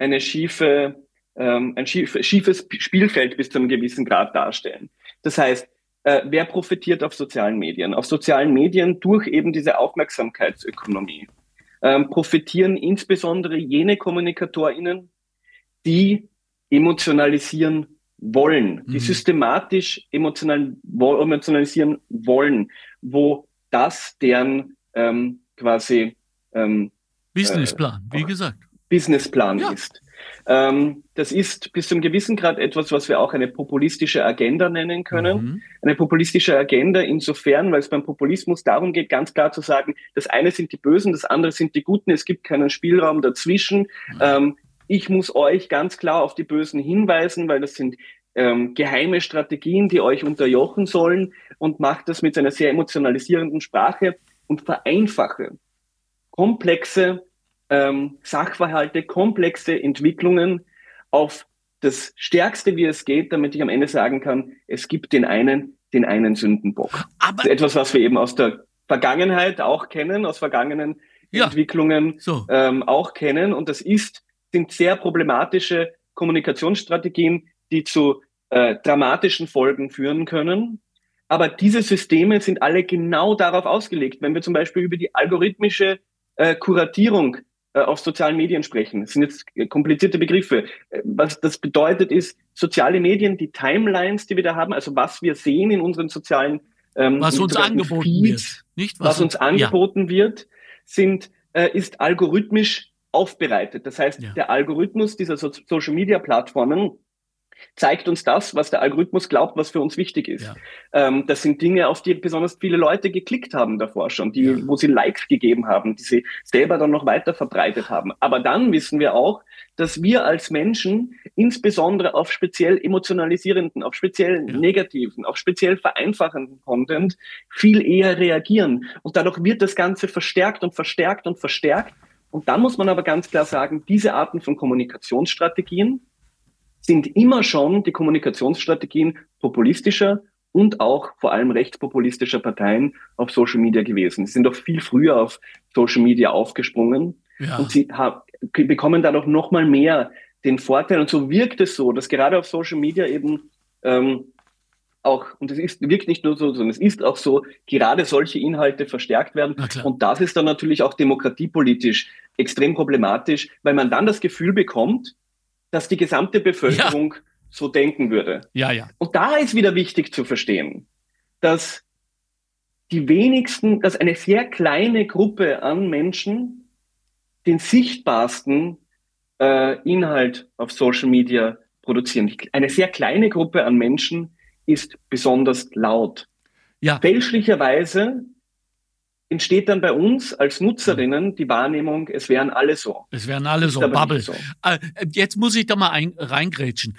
Spielfeld bis zu einem gewissen Grad darstellen. Das heißt, wer profitiert auf sozialen Medien? Auf sozialen Medien durch eben diese Aufmerksamkeitsökonomie profitieren insbesondere jene KommunikatorInnen, die emotionalisieren wollen, die systematisch emotionalisieren wollen, wo das deren quasi Businessplan, wie gesagt. Businessplan ist. Das ist bis zu einem gewissen Grad etwas, was wir auch eine populistische Agenda nennen können. Eine populistische Agenda insofern, weil es beim Populismus darum geht, ganz klar zu sagen, das eine sind die Bösen, das andere sind die Guten, es gibt keinen Spielraum dazwischen. Ich muss euch ganz klar auf die Bösen hinweisen, weil das sind geheime Strategien, die euch unterjochen sollen, und macht das mit einer sehr emotionalisierenden Sprache und vereinfache komplexe Sachverhalte, komplexe Entwicklungen auf das Stärkste, wie es geht, damit ich am Ende sagen kann, es gibt den einen Sündenbock. Aber etwas, was wir eben aus der Vergangenheit auch kennen, aus vergangenen Entwicklungen auch kennen. Und das sind sehr problematische Kommunikationsstrategien, die zu dramatischen Folgen führen können. Aber diese Systeme sind alle genau darauf ausgelegt. Wenn wir zum Beispiel über die algorithmische Kuratierung auf sozialen Medien sprechen, das sind jetzt komplizierte Begriffe. Was das bedeutet ist, soziale Medien, die Timelines, die wir da haben, also was wir sehen in unseren sozialen was uns angeboten Feeds, wird, nicht? Was uns angeboten wird, ist algorithmisch aufbereitet. Das heißt, der Algorithmus dieser Social-Media-Plattformen zeigt uns das, was der Algorithmus glaubt, was für uns wichtig ist. Ja. Das sind Dinge, auf die besonders viele Leute geklickt haben davor schon, wo sie Likes gegeben haben, die sie selber dann noch weiter verbreitet haben. Aber dann wissen wir auch, dass wir als Menschen insbesondere auf speziell emotionalisierenden, auf speziell negativen, auf speziell vereinfachenden Content viel eher reagieren. Und dadurch wird das Ganze verstärkt und verstärkt und verstärkt. Und dann muss man aber ganz klar sagen, diese Arten von Kommunikationsstrategien sind immer schon die Kommunikationsstrategien populistischer und auch vor allem rechtspopulistischer Parteien auf Social Media gewesen. Sie sind doch viel früher auf Social Media aufgesprungen und sie bekommen dadurch noch mal mehr den Vorteil. Und so wirkt es so, dass gerade auf Social Media eben auch, und wirkt nicht nur so, sondern es ist auch so, gerade solche Inhalte verstärkt werden. Und das ist dann natürlich auch demokratiepolitisch extrem problematisch, weil man dann das Gefühl bekommt, dass die gesamte Bevölkerung so denken würde. Und da ist wieder wichtig zu verstehen, dass dass eine sehr kleine Gruppe an Menschen den sichtbarsten Inhalt auf Social Media produzieren. Eine sehr kleine Gruppe an Menschen ist besonders laut. Fälschlicherweise entsteht dann bei uns als Nutzerinnen die Wahrnehmung, es wären alle so. Es wären alle so, Bubble. So. Jetzt muss ich da mal reingrätschen.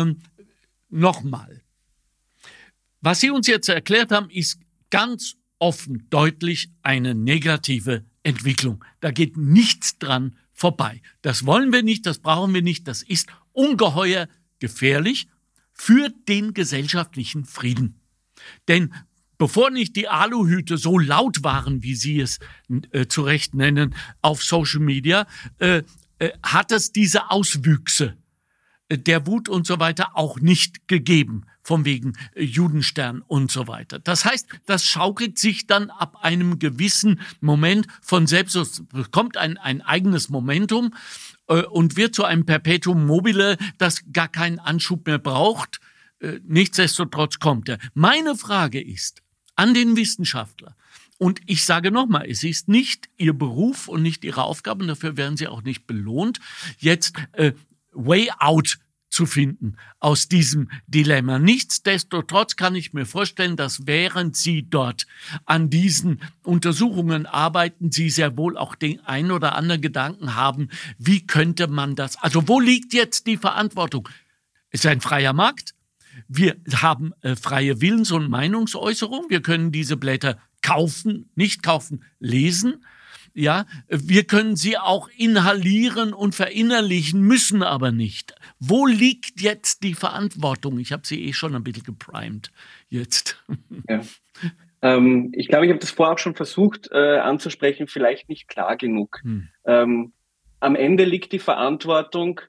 Nochmal. Was Sie uns jetzt erklärt haben, ist ganz offen, deutlich eine negative Entwicklung. Da geht nichts dran vorbei. Das wollen wir nicht, das brauchen wir nicht. Das ist ungeheuer gefährlich für den gesellschaftlichen Frieden. Denn bevor nicht die Aluhüte so laut waren, wie Sie es zu Recht nennen, auf Social Media, hat es diese Auswüchse der Wut und so weiter auch nicht gegeben, von wegen Judenstern und so weiter. Das heißt, das schaukelt sich dann ab einem gewissen Moment von selbst, es bekommt ein eigenes Momentum und wird zu einem Perpetuum mobile, das gar keinen Anschub mehr braucht. Nichtsdestotrotz kommt er. Meine Frage ist an den Wissenschaftler, und ich sage nochmal, es ist nicht Ihr Beruf und nicht Ihre Aufgabe, und dafür werden Sie auch nicht belohnt, jetzt Way out zu finden aus diesem Dilemma. Nichtsdestotrotz kann ich mir vorstellen, dass während Sie dort an diesen Untersuchungen arbeiten, Sie sehr wohl auch den ein oder anderen Gedanken haben, wie könnte man das, also wo liegt jetzt die Verantwortung? Es ist ein freier Markt. Wir haben freie Willens- und Meinungsäußerung. Wir können diese Blätter kaufen, nicht kaufen, lesen. Ja, wir können sie auch inhalieren und verinnerlichen, müssen aber nicht. Wo liegt jetzt die Verantwortung? Ich habe Sie schon ein bisschen geprimed jetzt. Ja. Ich glaube, ich habe das vorher auch schon versucht anzusprechen, vielleicht nicht klar genug. Am Ende liegt die Verantwortung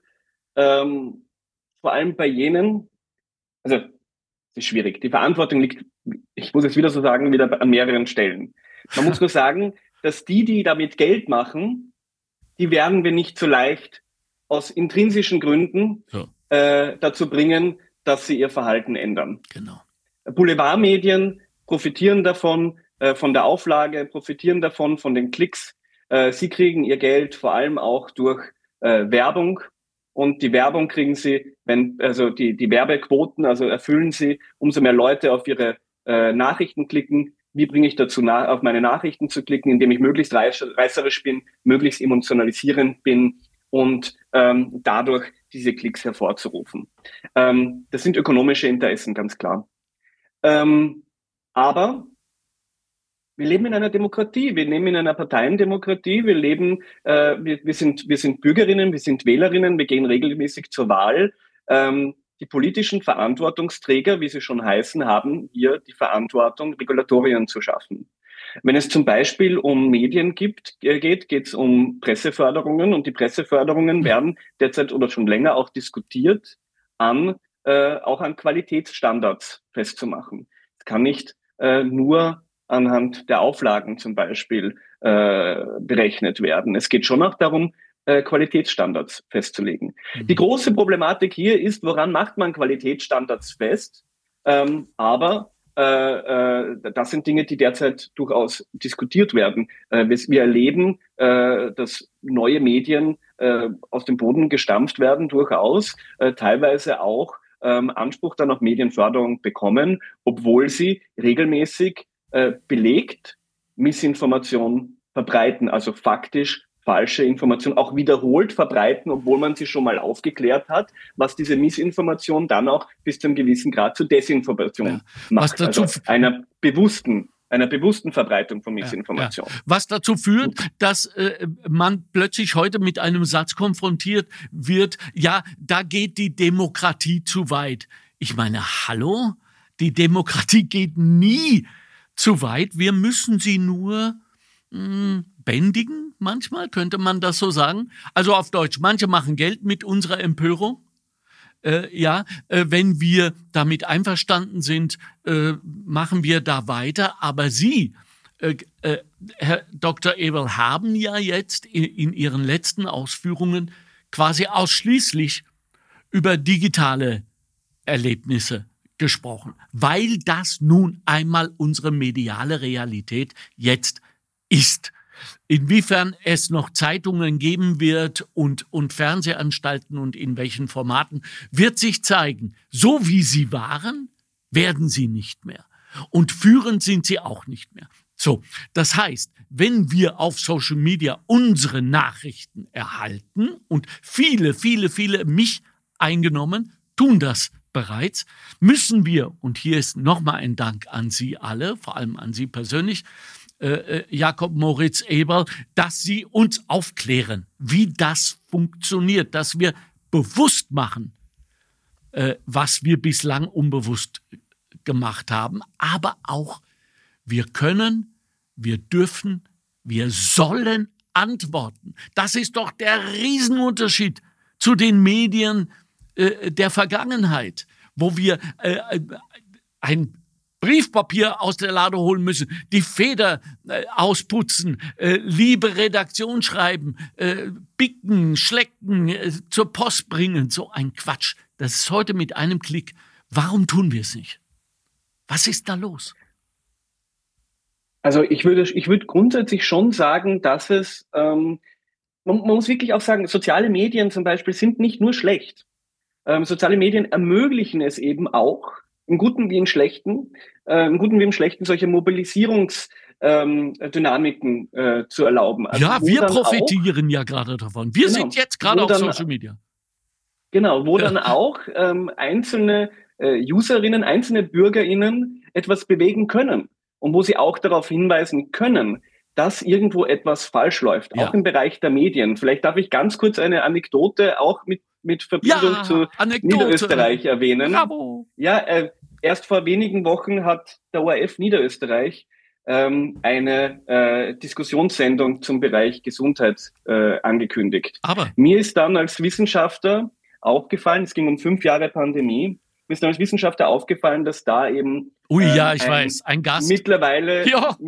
vor allem bei jenen, also es ist schwierig, die Verantwortung liegt, ich muss es wieder so sagen, wieder an mehreren Stellen. Man muss nur sagen, dass die damit Geld machen, die werden wir nicht so leicht aus intrinsischen Gründen dazu bringen, dass sie ihr Verhalten ändern. Genau. Boulevardmedien profitieren davon, von der Auflage, profitieren davon, von den Klicks. Sie kriegen ihr Geld vor allem auch durch Werbung. Und die Werbung kriegen sie, die Werbequoten, also erfüllen sie, umso mehr Leute auf ihre Nachrichten klicken. Wie bringe ich dazu, auf meine Nachrichten zu klicken, indem ich möglichst reißerisch bin, möglichst emotionalisierend bin und dadurch diese Klicks hervorzurufen. Das sind ökonomische Interessen, ganz klar. Aber wir leben in einer Demokratie, wir leben in einer Parteiendemokratie, wir sind Bürgerinnen, wir sind Wählerinnen, wir gehen regelmäßig zur Wahl. Die politischen Verantwortungsträger, wie sie schon heißen, haben hier die Verantwortung, Regulatorien zu schaffen. Wenn es zum Beispiel um Medien geht es um Presseförderungen, und die Presseförderungen werden derzeit oder schon länger auch diskutiert, auch an Qualitätsstandards festzumachen. Es kann nicht nur anhand der Auflagen zum Beispiel berechnet werden. Es geht schon auch darum, Qualitätsstandards festzulegen. Die große Problematik hier ist, woran macht man Qualitätsstandards fest? Aber das sind Dinge, die derzeit durchaus diskutiert werden. Wir erleben, dass neue Medien aus dem Boden gestampft werden, durchaus, teilweise auch Anspruch dann auf Medienförderung bekommen, obwohl sie regelmäßig belegt Missinformation verbreiten, also faktisch falsche Information auch wiederholt verbreiten, obwohl man sie schon mal aufgeklärt hat, was diese Missinformation dann auch bis zu einem gewissen Grad zur Desinformation macht. Also einer bewussten Verbreitung von Missinformation. Ja. Was dazu führt, dass man plötzlich heute mit einem Satz konfrontiert wird, ja, da geht die Demokratie zu weit. Ich meine, hallo? Die Demokratie geht nie zu weit. Wir müssen sie nur bändigen, manchmal könnte man das so sagen. Also auf Deutsch, manche machen Geld mit unserer Empörung. Wenn wir damit einverstanden sind, machen wir da weiter. Aber Sie, Herr Dr. Eberl, haben ja jetzt in Ihren letzten Ausführungen quasi ausschließlich über digitale Erlebnisse gesprochen, weil das nun einmal unsere mediale Realität jetzt ist. Inwiefern es noch Zeitungen geben wird und Fernsehanstalten und in welchen Formaten, wird sich zeigen. So wie sie waren, werden sie nicht mehr. Und führend sind sie auch nicht mehr. So, das heißt, wenn wir auf Social Media unsere Nachrichten erhalten, und viele, mich eingenommen, tun das bereits, müssen wir, und hier ist nochmal ein Dank an Sie alle, vor allem an Sie persönlich, Jakob Moritz Eberl, dass Sie uns aufklären, wie das funktioniert, dass wir bewusst machen, was wir bislang unbewusst gemacht haben, aber auch wir können, wir dürfen, wir sollen antworten. Das ist doch der Riesenunterschied zu den Medien der Vergangenheit, wo wir ein Briefpapier aus der Lade holen müssen, die Feder ausputzen, liebe Redaktion schreiben, bicken, schlecken, zur Post bringen. So ein Quatsch. Das ist heute mit einem Klick. Warum tun wir es nicht? Was ist da los? Also ich würde grundsätzlich schon sagen, dass es, man muss wirklich auch sagen, soziale Medien zum Beispiel sind nicht nur schlecht. Soziale Medien ermöglichen es eben auch, im Guten wie im Schlechten, solche Mobilisierungsdynamiken zu erlauben. Also ja, wir profitieren ja gerade davon. Wir sind jetzt gerade auf Social Media. Genau, wo dann auch einzelne Userinnen, einzelne BürgerInnen etwas bewegen können und wo sie auch darauf hinweisen können, dass irgendwo etwas falsch läuft, auch im Bereich der Medien. Vielleicht darf ich ganz kurz eine Anekdote auch mit Verbindung zu Niederösterreich erwähnen. Bravo. Ja, erst vor wenigen Wochen hat der ORF Niederösterreich eine Diskussionssendung zum Bereich Gesundheit angekündigt. Aber mir ist dann als Wissenschaftler aufgefallen, es ging um 5 Jahre Pandemie, mir ist dann als Wissenschaftler aufgefallen, dass da eben ein Gast mittlerweile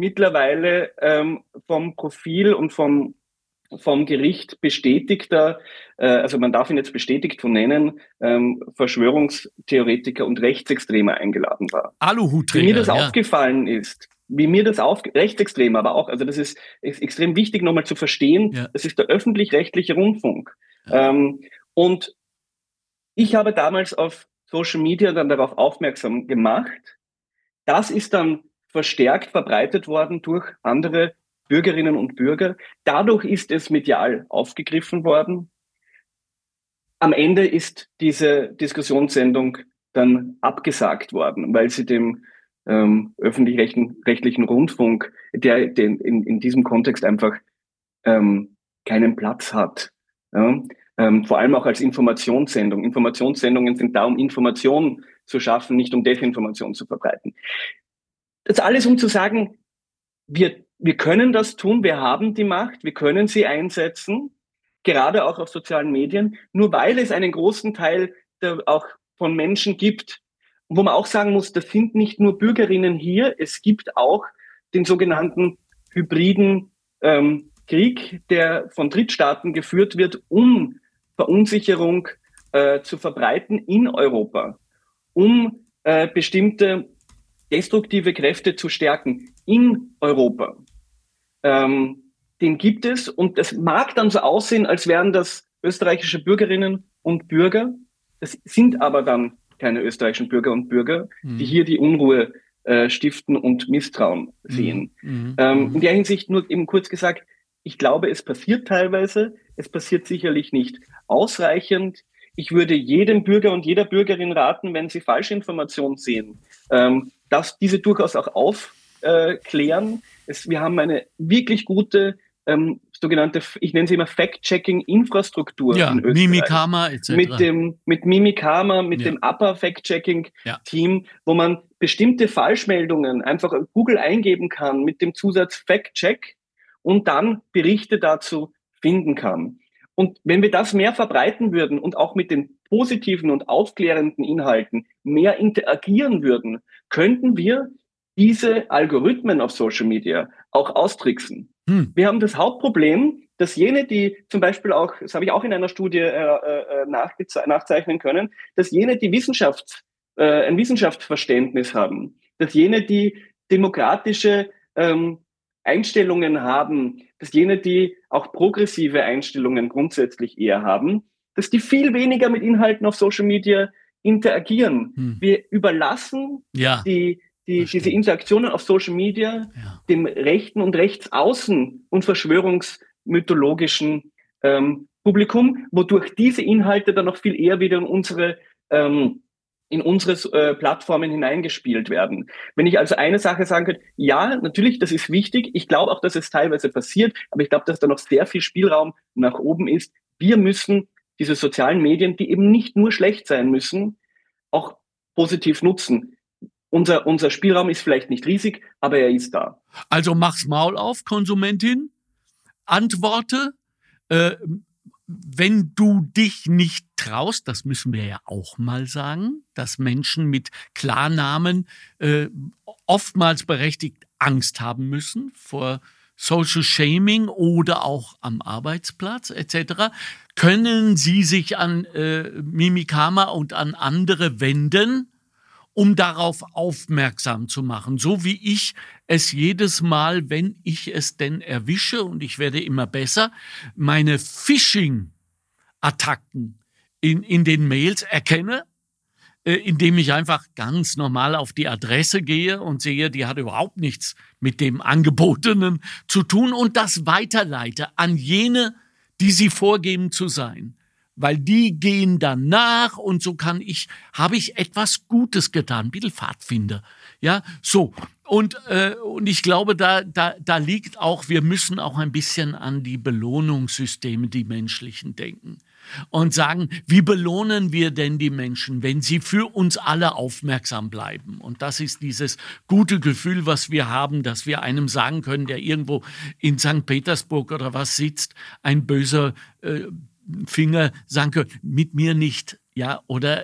vom Profil und vom Gericht bestätigter, also man darf ihn jetzt bestätigt von nennen, Verschwörungstheoretiker und Rechtsextremer eingeladen war. Aluhutträger. Wie mir das aufgefallen ist, Rechtsextreme aber auch, also das ist extrem wichtig nochmal zu verstehen, das ist der öffentlich-rechtliche Rundfunk. Ja. Und ich habe damals auf Social Media dann darauf aufmerksam gemacht, das ist dann verstärkt verbreitet worden durch andere Bürgerinnen und Bürger. Dadurch ist es medial aufgegriffen worden. am Ende ist diese Diskussionssendung dann abgesagt worden, weil sie dem öffentlich-rechtlichen Rundfunk, der in diesem Kontext einfach keinen Platz hat. Ja? Vor allem auch als Informationssendung. Informationssendungen sind da, um Information zu schaffen, nicht um Desinformation zu verbreiten. Das alles, um zu sagen, wir können das tun, wir haben die Macht, wir können sie einsetzen, gerade auch auf sozialen Medien, nur weil es einen großen Teil auch von Menschen gibt, wo man auch sagen muss, das sind nicht nur Bürgerinnen hier, es gibt auch den sogenannten hybriden Krieg, der von Drittstaaten geführt wird, um Verunsicherung zu verbreiten in Europa, um bestimmte destruktive Kräfte zu stärken in Europa. Den gibt es und das mag dann so aussehen, als wären das österreichische Bürgerinnen und Bürger. Das sind aber dann keine österreichischen Bürger und Bürger, die hier die Unruhe stiften und Misstrauen sehen. In der Hinsicht nur eben kurz gesagt, ich glaube, es passiert teilweise, es passiert sicherlich nicht ausreichend. Ich würde jedem Bürger und jeder Bürgerin raten, wenn sie Falschinformationen sehen, dass diese durchaus auch aufklären. Wir haben eine wirklich gute sogenannte, ich nenne sie immer Fact-Checking-Infrastruktur in Österreich. Mimikama etc. Mit Mimikama, mit dem Upper Fact-Checking-Team, wo man bestimmte Falschmeldungen einfach auf Google eingeben kann mit dem Zusatz Fact-Check und dann Berichte dazu finden kann. Und wenn wir das mehr verbreiten würden und auch mit den positiven und aufklärenden Inhalten mehr interagieren würden, könnten wir diese Algorithmen auf Social Media auch austricksen. Wir haben das Hauptproblem, dass jene, die zum Beispiel auch, das habe ich auch in einer Studie nachzeichnen können, dass jene, die ein Wissenschaftsverständnis haben, dass jene, die demokratische Einstellungen haben, dass jene, die auch progressive Einstellungen grundsätzlich eher haben, dass die viel weniger mit Inhalten auf Social Media interagieren. Wir überlassen diese Interaktionen auf Social Media dem Rechten und Rechtsaußen und verschwörungsmythologischen Publikum, wodurch diese Inhalte dann noch viel eher wieder in unsere Plattformen hineingespielt werden. Wenn ich also eine Sache sagen könnte, ja, natürlich, das ist wichtig. Ich glaube auch, dass es teilweise passiert, aber ich glaube, dass da noch sehr viel Spielraum nach oben ist. Wir müssen diese sozialen Medien, die eben nicht nur schlecht sein müssen, auch positiv nutzen. Unser Spielraum ist vielleicht nicht riesig, aber er ist da. Also mach's Maul auf, Konsumentin. Antworte. Wenn du dich nicht traust, das müssen wir ja auch mal sagen, dass Menschen mit Klarnamen oftmals berechtigt Angst haben müssen vor Social Shaming oder auch am Arbeitsplatz etc., können sie sich an Mimikama und an andere wenden, um darauf aufmerksam zu machen. So wie ich es jedes Mal, wenn ich es denn erwische, und ich werde immer besser, meine Phishing-Attacken in den Mails erkenne, indem ich einfach ganz normal auf die Adresse gehe und sehe, die hat überhaupt nichts mit dem Angebotenen zu tun und das weiterleite an jene, die sie vorgeben zu sein. Weil die gehen dann nach und so habe ich etwas Gutes getan, ein bisschen Pfadfinder. Ja, so. Und ich glaube, da liegt auch, wir müssen auch ein bisschen an die Belohnungssysteme, die menschlichen, denken. Und sagen, wie belohnen wir denn die Menschen, wenn sie für uns alle aufmerksam bleiben? Und das ist dieses gute Gefühl, was wir haben, dass wir einem sagen können, der irgendwo in St. Petersburg oder was sitzt, ein böser Finger sagen können, mit mir nicht, ja, oder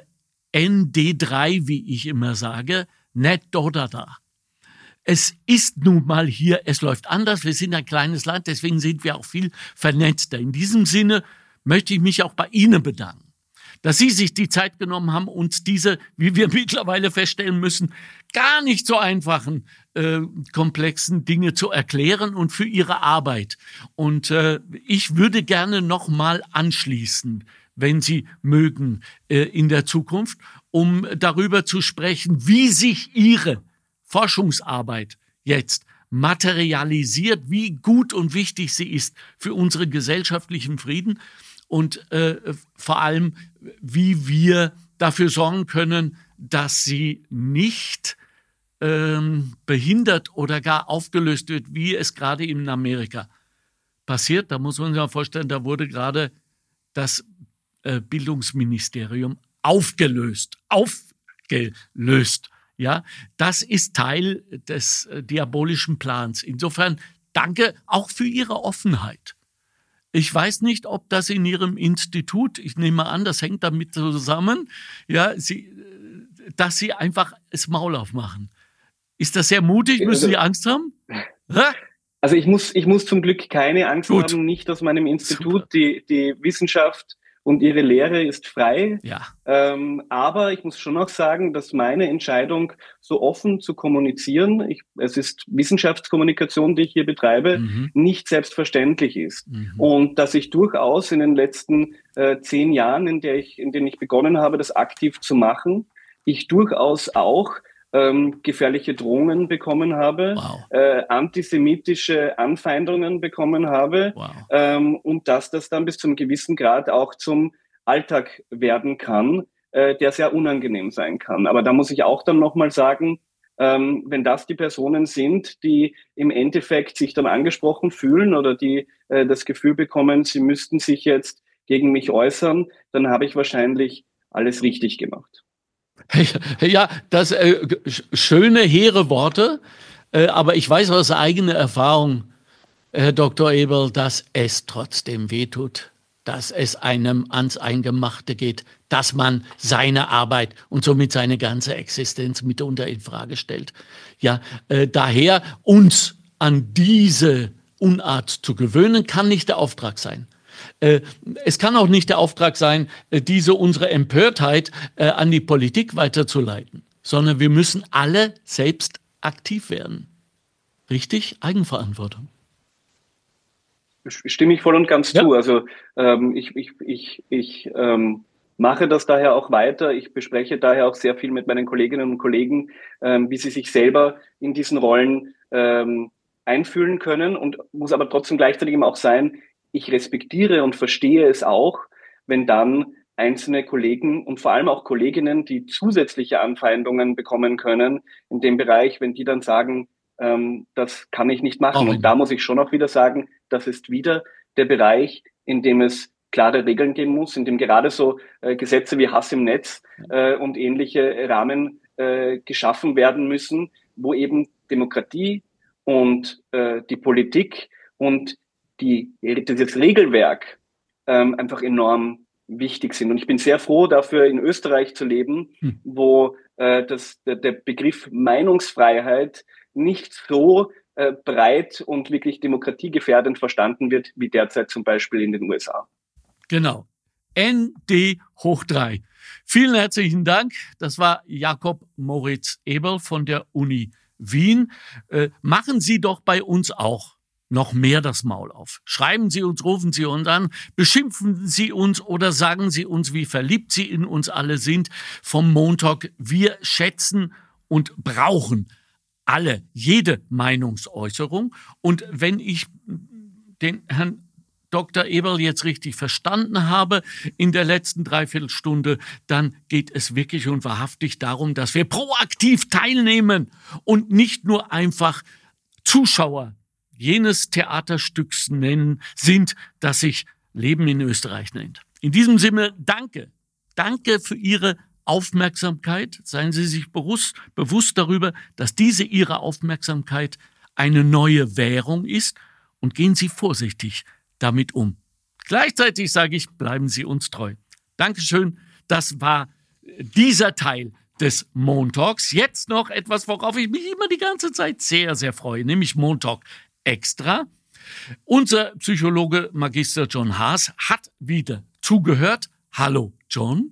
ND3, wie ich immer sage, nicht da. Es ist nun mal hier, es läuft anders, wir sind ein kleines Land, deswegen sind wir auch viel vernetzter. In diesem Sinne möchte ich mich auch bei Ihnen bedanken, dass Sie sich die Zeit genommen haben, uns diese, wie wir mittlerweile feststellen müssen, gar nicht so einfachen, komplexen Dinge zu erklären und für Ihre Arbeit. Und ich würde gerne noch mal anschließen, wenn Sie mögen, in der Zukunft, um darüber zu sprechen, wie sich Ihre Forschungsarbeit jetzt materialisiert, wie gut und wichtig sie ist für unseren gesellschaftlichen Frieden. und vor allem, wie wir dafür sorgen können, dass sie nicht behindert oder gar aufgelöst wird, wie es gerade in Amerika passiert. Da muss man sich mal vorstellen, da wurde gerade das Bildungsministerium aufgelöst. Ja, das ist Teil des diabolischen Plans. Insofern danke auch für Ihre Offenheit. Ich weiß nicht, ob das in Ihrem Institut, ich nehme an, das hängt damit zusammen, ja, dass Sie einfach das Maul aufmachen. Ist das sehr mutig? Müssen Sie Angst haben? Ha? Also ich muss zum Glück keine Angst haben, nicht aus meinem Institut. Die Wissenschaft und ihre Lehre ist frei. Ja. Aber ich muss schon auch sagen, dass meine Entscheidung, so offen zu kommunizieren, es ist Wissenschaftskommunikation, die ich hier betreibe, nicht selbstverständlich ist. Und dass ich durchaus in den letzten 10 Jahren, in denen ich begonnen habe, das aktiv zu machen, ich durchaus auch gefährliche Drohungen bekommen habe, antisemitische Anfeindungen bekommen habe, und dass das dann bis zu einem gewissen Grad auch zum Alltag werden kann, der sehr unangenehm sein kann. Aber da muss ich auch dann nochmal sagen, wenn das die Personen sind, die im Endeffekt sich dann angesprochen fühlen oder die das Gefühl bekommen, sie müssten sich jetzt gegen mich äußern, dann habe ich wahrscheinlich alles richtig gemacht. Ja, das schöne, hehre Worte, aber ich weiß aus eigener Erfahrung, Herr Dr. Eberl, dass es trotzdem wehtut, dass es einem ans Eingemachte geht, dass man seine Arbeit und somit seine ganze Existenz mitunter in Frage stellt. Ja, daher uns an diese Unart zu gewöhnen, kann nicht der Auftrag sein. Es kann auch nicht der Auftrag sein, unsere Empörtheit an die Politik weiterzuleiten, sondern wir müssen alle selbst aktiv werden. Richtig? Eigenverantwortung. Stimme ich voll und ganz zu. Also ich mache das daher auch weiter. Ich bespreche daher auch sehr viel mit meinen Kolleginnen und Kollegen, wie sie sich selber in diesen Rollen einfühlen können, und muss aber trotzdem gleichzeitig eben auch sein, ich respektiere und verstehe es auch, wenn dann einzelne Kollegen und vor allem auch Kolleginnen, die zusätzliche Anfeindungen bekommen können in dem Bereich, wenn die dann sagen, das kann ich nicht machen. Und da muss ich schon auch wieder sagen, das ist wieder der Bereich, in dem es klare Regeln geben muss, in dem gerade so Gesetze wie Hass im Netz und ähnliche Rahmen geschaffen werden müssen, wo eben Demokratie und die Politik und dieses Regelwerk einfach enorm wichtig sind. Und ich bin sehr froh, dafür in Österreich zu leben, wo der Begriff Meinungsfreiheit nicht so breit und wirklich demokratiegefährdend verstanden wird, wie derzeit zum Beispiel in den USA. Genau. ND3. Vielen herzlichen Dank. Das war Jakob Moritz Eberl von der Uni Wien. Machen Sie doch bei uns auch noch mehr das Maul auf. Schreiben Sie uns, rufen Sie uns an, beschimpfen Sie uns oder sagen Sie uns, wie verliebt Sie in uns alle sind vom Montalk. Wir schätzen und brauchen jede Meinungsäußerung. Und wenn ich den Herrn Dr. Eberl jetzt richtig verstanden habe in der letzten Dreiviertelstunde, dann geht es wirklich und wahrhaftig darum, dass wir proaktiv teilnehmen und nicht nur einfach Zuschauer jenes Theaterstücks sind, das sich Leben in Österreich nennt. In diesem Sinne, danke. Danke für Ihre Aufmerksamkeit. Seien Sie sich bewusst darüber, dass Ihre Aufmerksamkeit eine neue Währung ist, und gehen Sie vorsichtig damit um. Gleichzeitig sage ich, bleiben Sie uns treu. Dankeschön. Das war dieser Teil des Montalks. Jetzt noch etwas, worauf ich mich immer die ganze Zeit sehr, sehr freue, nämlich Montalk Extra. Unser Psychologe Magister John Haas hat wieder zugehört. Hallo, John.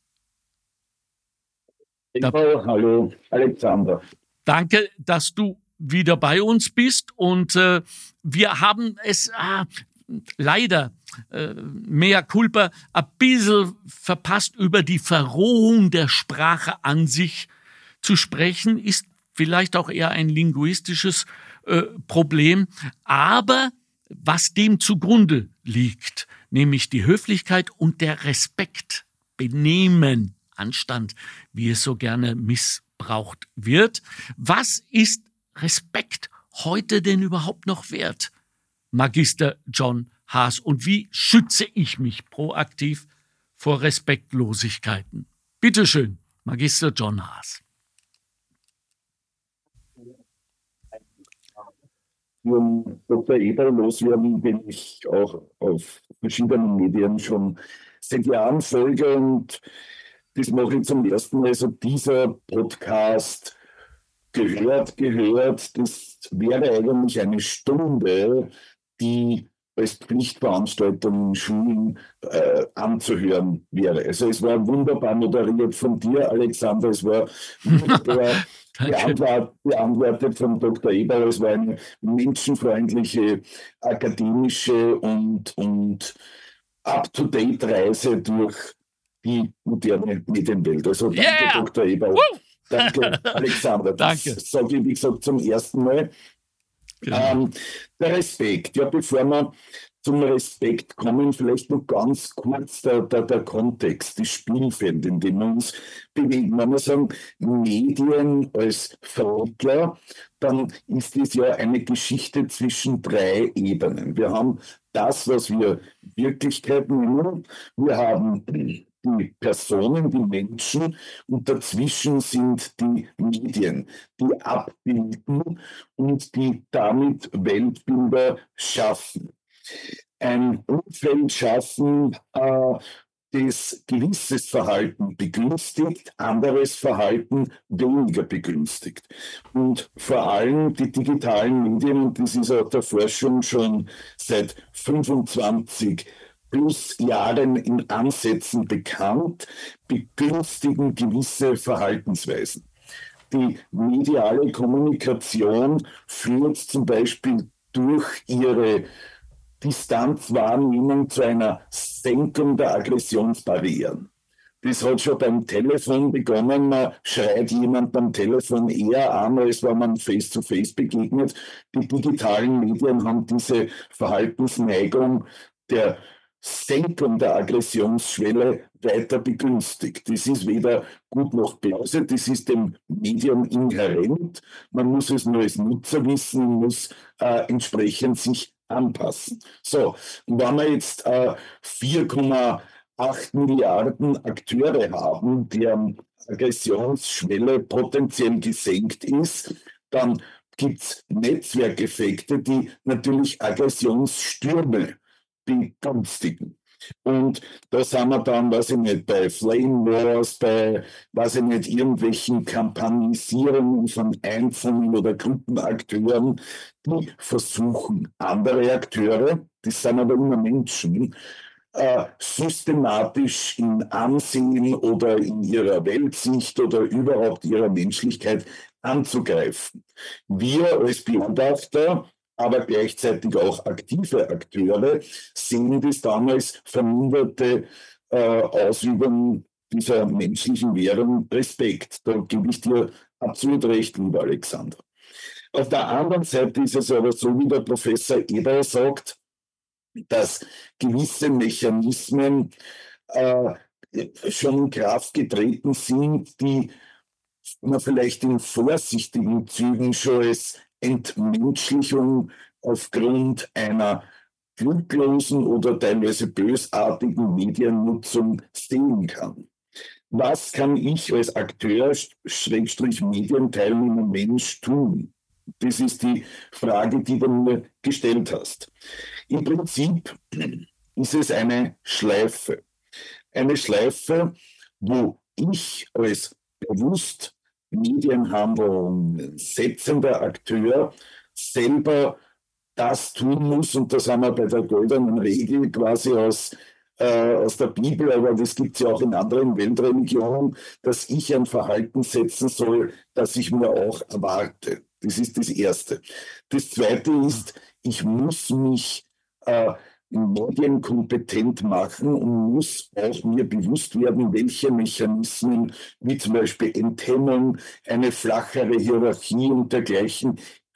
Hallo, Alexander. Danke, dass du wieder bei uns bist. Und wir haben es leider mea culpa ein bisschen verpasst, über die Verrohung der Sprache an sich zu sprechen. Ist vielleicht auch eher ein linguistisches Problem. Aber was dem zugrunde liegt, nämlich die Höflichkeit und der Respekt, Benehmen, Anstand, wie es so gerne missbraucht wird. Was ist Respekt heute denn überhaupt noch wert, Magister John Haas? Und wie schütze ich mich proaktiv vor Respektlosigkeiten? Bitte schön, Magister John Haas. Dr. Eberl loswerden, den ich auch auf verschiedenen Medien schon seit Jahren folge, und das mache ich zum ersten Mal. Also dieser Podcast gehört, das wäre eigentlich eine Stunde, die als Pflichtveranstaltung in Schulen anzuhören wäre. Also es war wunderbar moderiert von dir, Alexander, es war wunderbar beantwortet von Dr. Eberl, es war eine menschenfreundliche, akademische und up-to-date-Reise durch die moderne Medienwelt. Also danke, Dr. Eberl. Danke, Alexander. Das sage ich, wie gesagt, zum ersten Mal. Genau. Der Respekt. Ja, bevor wir zum Respekt kommen, vielleicht noch ganz kurz der Kontext, das Spielfeld, in dem wir uns bewegen. Wenn wir sagen, Medien als Vermittler, dann ist es ja eine Geschichte zwischen 3 Ebenen. Wir haben das, was wir Wirklichkeit nennen. Wir haben die Personen, die Menschen, und dazwischen sind die Medien, die abbilden und die damit Weltbilder schaffen. Ein Umfeld schaffen, das gewisses Verhalten begünstigt, anderes Verhalten weniger begünstigt. Und vor allem die digitalen Medien, und das ist aus der Forschung schon seit 25 plus Jahren in Ansätzen bekannt, begünstigen gewisse Verhaltensweisen. Die mediale Kommunikation führt zum Beispiel durch ihre Distanzwahrnehmung zu einer Senkung der Aggressionsbarrieren. Das hat schon beim Telefon begonnen. Man schreit jemand am Telefon eher an, als wenn man face-to-face begegnet. Die digitalen Medien haben diese Verhaltensneigung der Senkung der Aggressionsschwelle weiter begünstigt. Das ist weder gut noch böse, das ist dem Medium inhärent. Man muss es nur als Nutzer wissen und muss entsprechend sich anpassen. So, und wenn wir jetzt 4,8 Milliarden Akteure haben, deren Aggressionsschwelle potenziell gesenkt ist, dann gibt es Netzwerkeffekte, die natürlich Aggressionsstürme begünstigen. Und da sind wir dann, weiß ich nicht, bei Flame Wars, bei, weiß ich nicht, irgendwelchen Kampagnisierungen von einzelnen oder Gruppenakteuren, die versuchen, andere Akteure, das sind aber immer Menschen, systematisch in Ansehen oder in ihrer Weltsicht oder überhaupt ihrer Menschlichkeit anzugreifen. Wir als Beobachter, aber gleichzeitig auch aktive Akteure sehen das dann als verminderte Ausübung dieser menschlichen Währung Respekt. Da gebe ich dir absolut recht, lieber Alexander. Auf der anderen Seite ist es aber so, wie der Professor Eberl sagt, dass gewisse Mechanismen schon in Kraft getreten sind, die man vielleicht in vorsichtigen Zügen schon als Entmenschlichung aufgrund einer glücklosen oder teilweise bösartigen Mediennutzung sehen kann. Was kann ich als Akteur, Medienteilnehmer, Mensch tun? Das ist die Frage, die du mir gestellt hast. Im Prinzip ist es eine Schleife. Eine Schleife, wo ich als bewusst Medienhandel setzender Akteur selber das tun muss, und das haben wir bei der goldenen Regel quasi aus der Bibel, aber das gibt es ja auch in anderen Weltreligionen, dass ich ein Verhalten setzen soll, das ich mir auch erwarte. Das ist das Erste. Das Zweite ist, ich muss mich medienkompetent machen und muss auch mir bewusst werden, welche Mechanismen, wie zum Beispiel Enthemmung, eine flachere Hierarchie und dergleichen,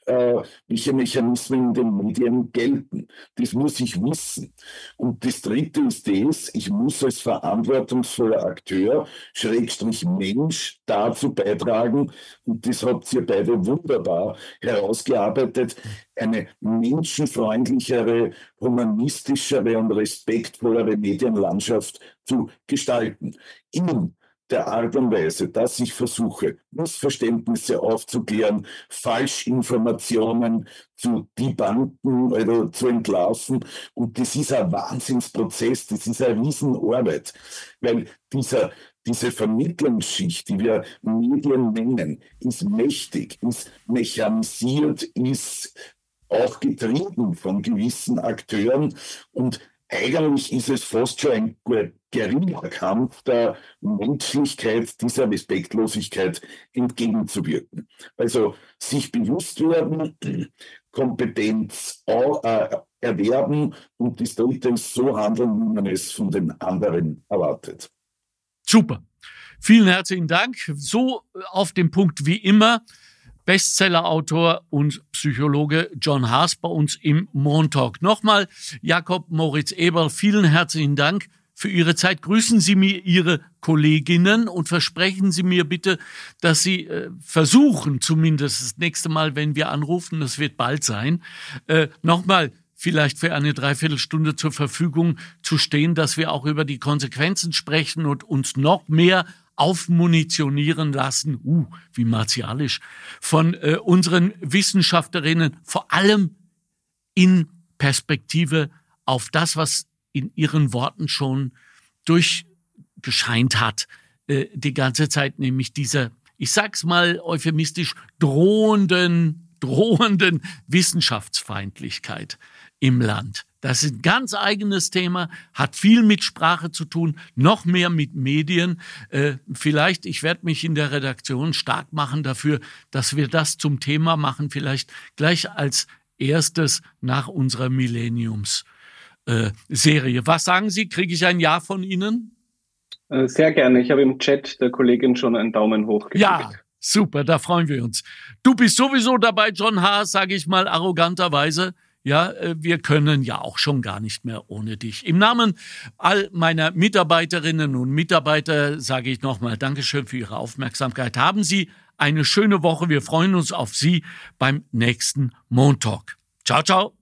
welche Mechanismen in den Medien gelten. Das muss ich wissen. Und das Dritte ist ich muss als verantwortungsvoller Akteur, Schrägstrich Mensch, dazu beitragen, und das habt ihr beide wunderbar herausgearbeitet, eine menschenfreundlichere, humanistischere und respektvollere Medienlandschaft zu gestalten. In der Art und Weise, dass ich versuche, Missverständnisse aufzuklären, Falschinformationen zu debunken oder zu entlarven. Und das ist ein Wahnsinnsprozess, das ist eine Riesenarbeit, weil diese Vermittlungsschicht, die wir Medien nennen, ist mächtig, ist mechanisiert, ist auch getrieben von gewissen Akteuren, und eigentlich ist es fast schon ein geringer Kampf der Menschlichkeit, dieser Respektlosigkeit entgegenzuwirken. Also sich bewusst werden, Kompetenz erwerben, und das Dritte ist so handeln, wie man es von den anderen erwartet. Super. Vielen herzlichen Dank. So auf den Punkt wie immer. Bestsellerautor und Psychologe John Haas bei uns im Montalk. Nochmal, Jakob Moritz Eberl, vielen herzlichen Dank für Ihre Zeit. Grüßen Sie mir Ihre Kolleginnen und versprechen Sie mir bitte, dass Sie versuchen, zumindest das nächste Mal, wenn wir anrufen, das wird bald sein, nochmal vielleicht für eine Dreiviertelstunde zur Verfügung zu stehen, dass wir auch über die Konsequenzen sprechen und uns noch mehr aufmunitionieren lassen, wie martialisch, von unseren Wissenschaftlerinnen, vor allem in Perspektive auf das, was in ihren Worten schon durchgescheint hat, die ganze Zeit, nämlich dieser, ich sag's mal euphemistisch, drohenden Wissenschaftsfeindlichkeit im Land. Das ist ein ganz eigenes Thema, hat viel mit Sprache zu tun, noch mehr mit Medien. Vielleicht, ich werde mich in der Redaktion stark machen dafür, dass wir das zum Thema machen, vielleicht gleich als erstes nach unserer Millenniums-Serie. Was sagen Sie? Kriege ich ein Ja von Ihnen? Sehr gerne. Ich habe im Chat der Kollegin schon einen Daumen hoch gekriegt. Ja. Super, da freuen wir uns. Du bist sowieso dabei, John Haas, sage ich mal arroganterweise. Ja, wir können ja auch schon gar nicht mehr ohne dich. Im Namen all meiner Mitarbeiterinnen und Mitarbeiter sage ich nochmal Dankeschön für Ihre Aufmerksamkeit. Haben Sie eine schöne Woche. Wir freuen uns auf Sie beim nächsten Montalk. Ciao, ciao.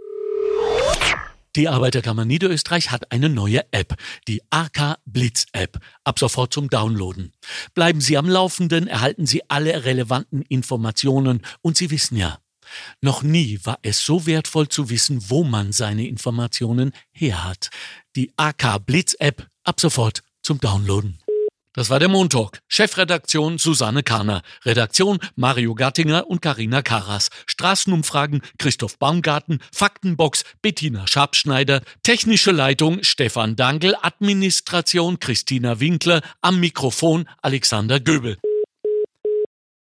Die Arbeiterkammer Niederösterreich hat eine neue App, die AK Blitz App, ab sofort zum Downloaden. Bleiben Sie am Laufenden, erhalten Sie alle relevanten Informationen und Sie wissen ja, noch nie war es so wertvoll zu wissen, wo man seine Informationen her hat. Die AK Blitz App, ab sofort zum Downloaden. Das war der Montalk. Chefredaktion Susanne Kahner. Redaktion Mario Gattinger und Carina Karas. Straßenumfragen Christoph Baumgarten. Faktenbox Bettina Schabschneider. Technische Leitung Stefan Dangl. Administration Christina Winkler. Am Mikrofon Alexander Göbel.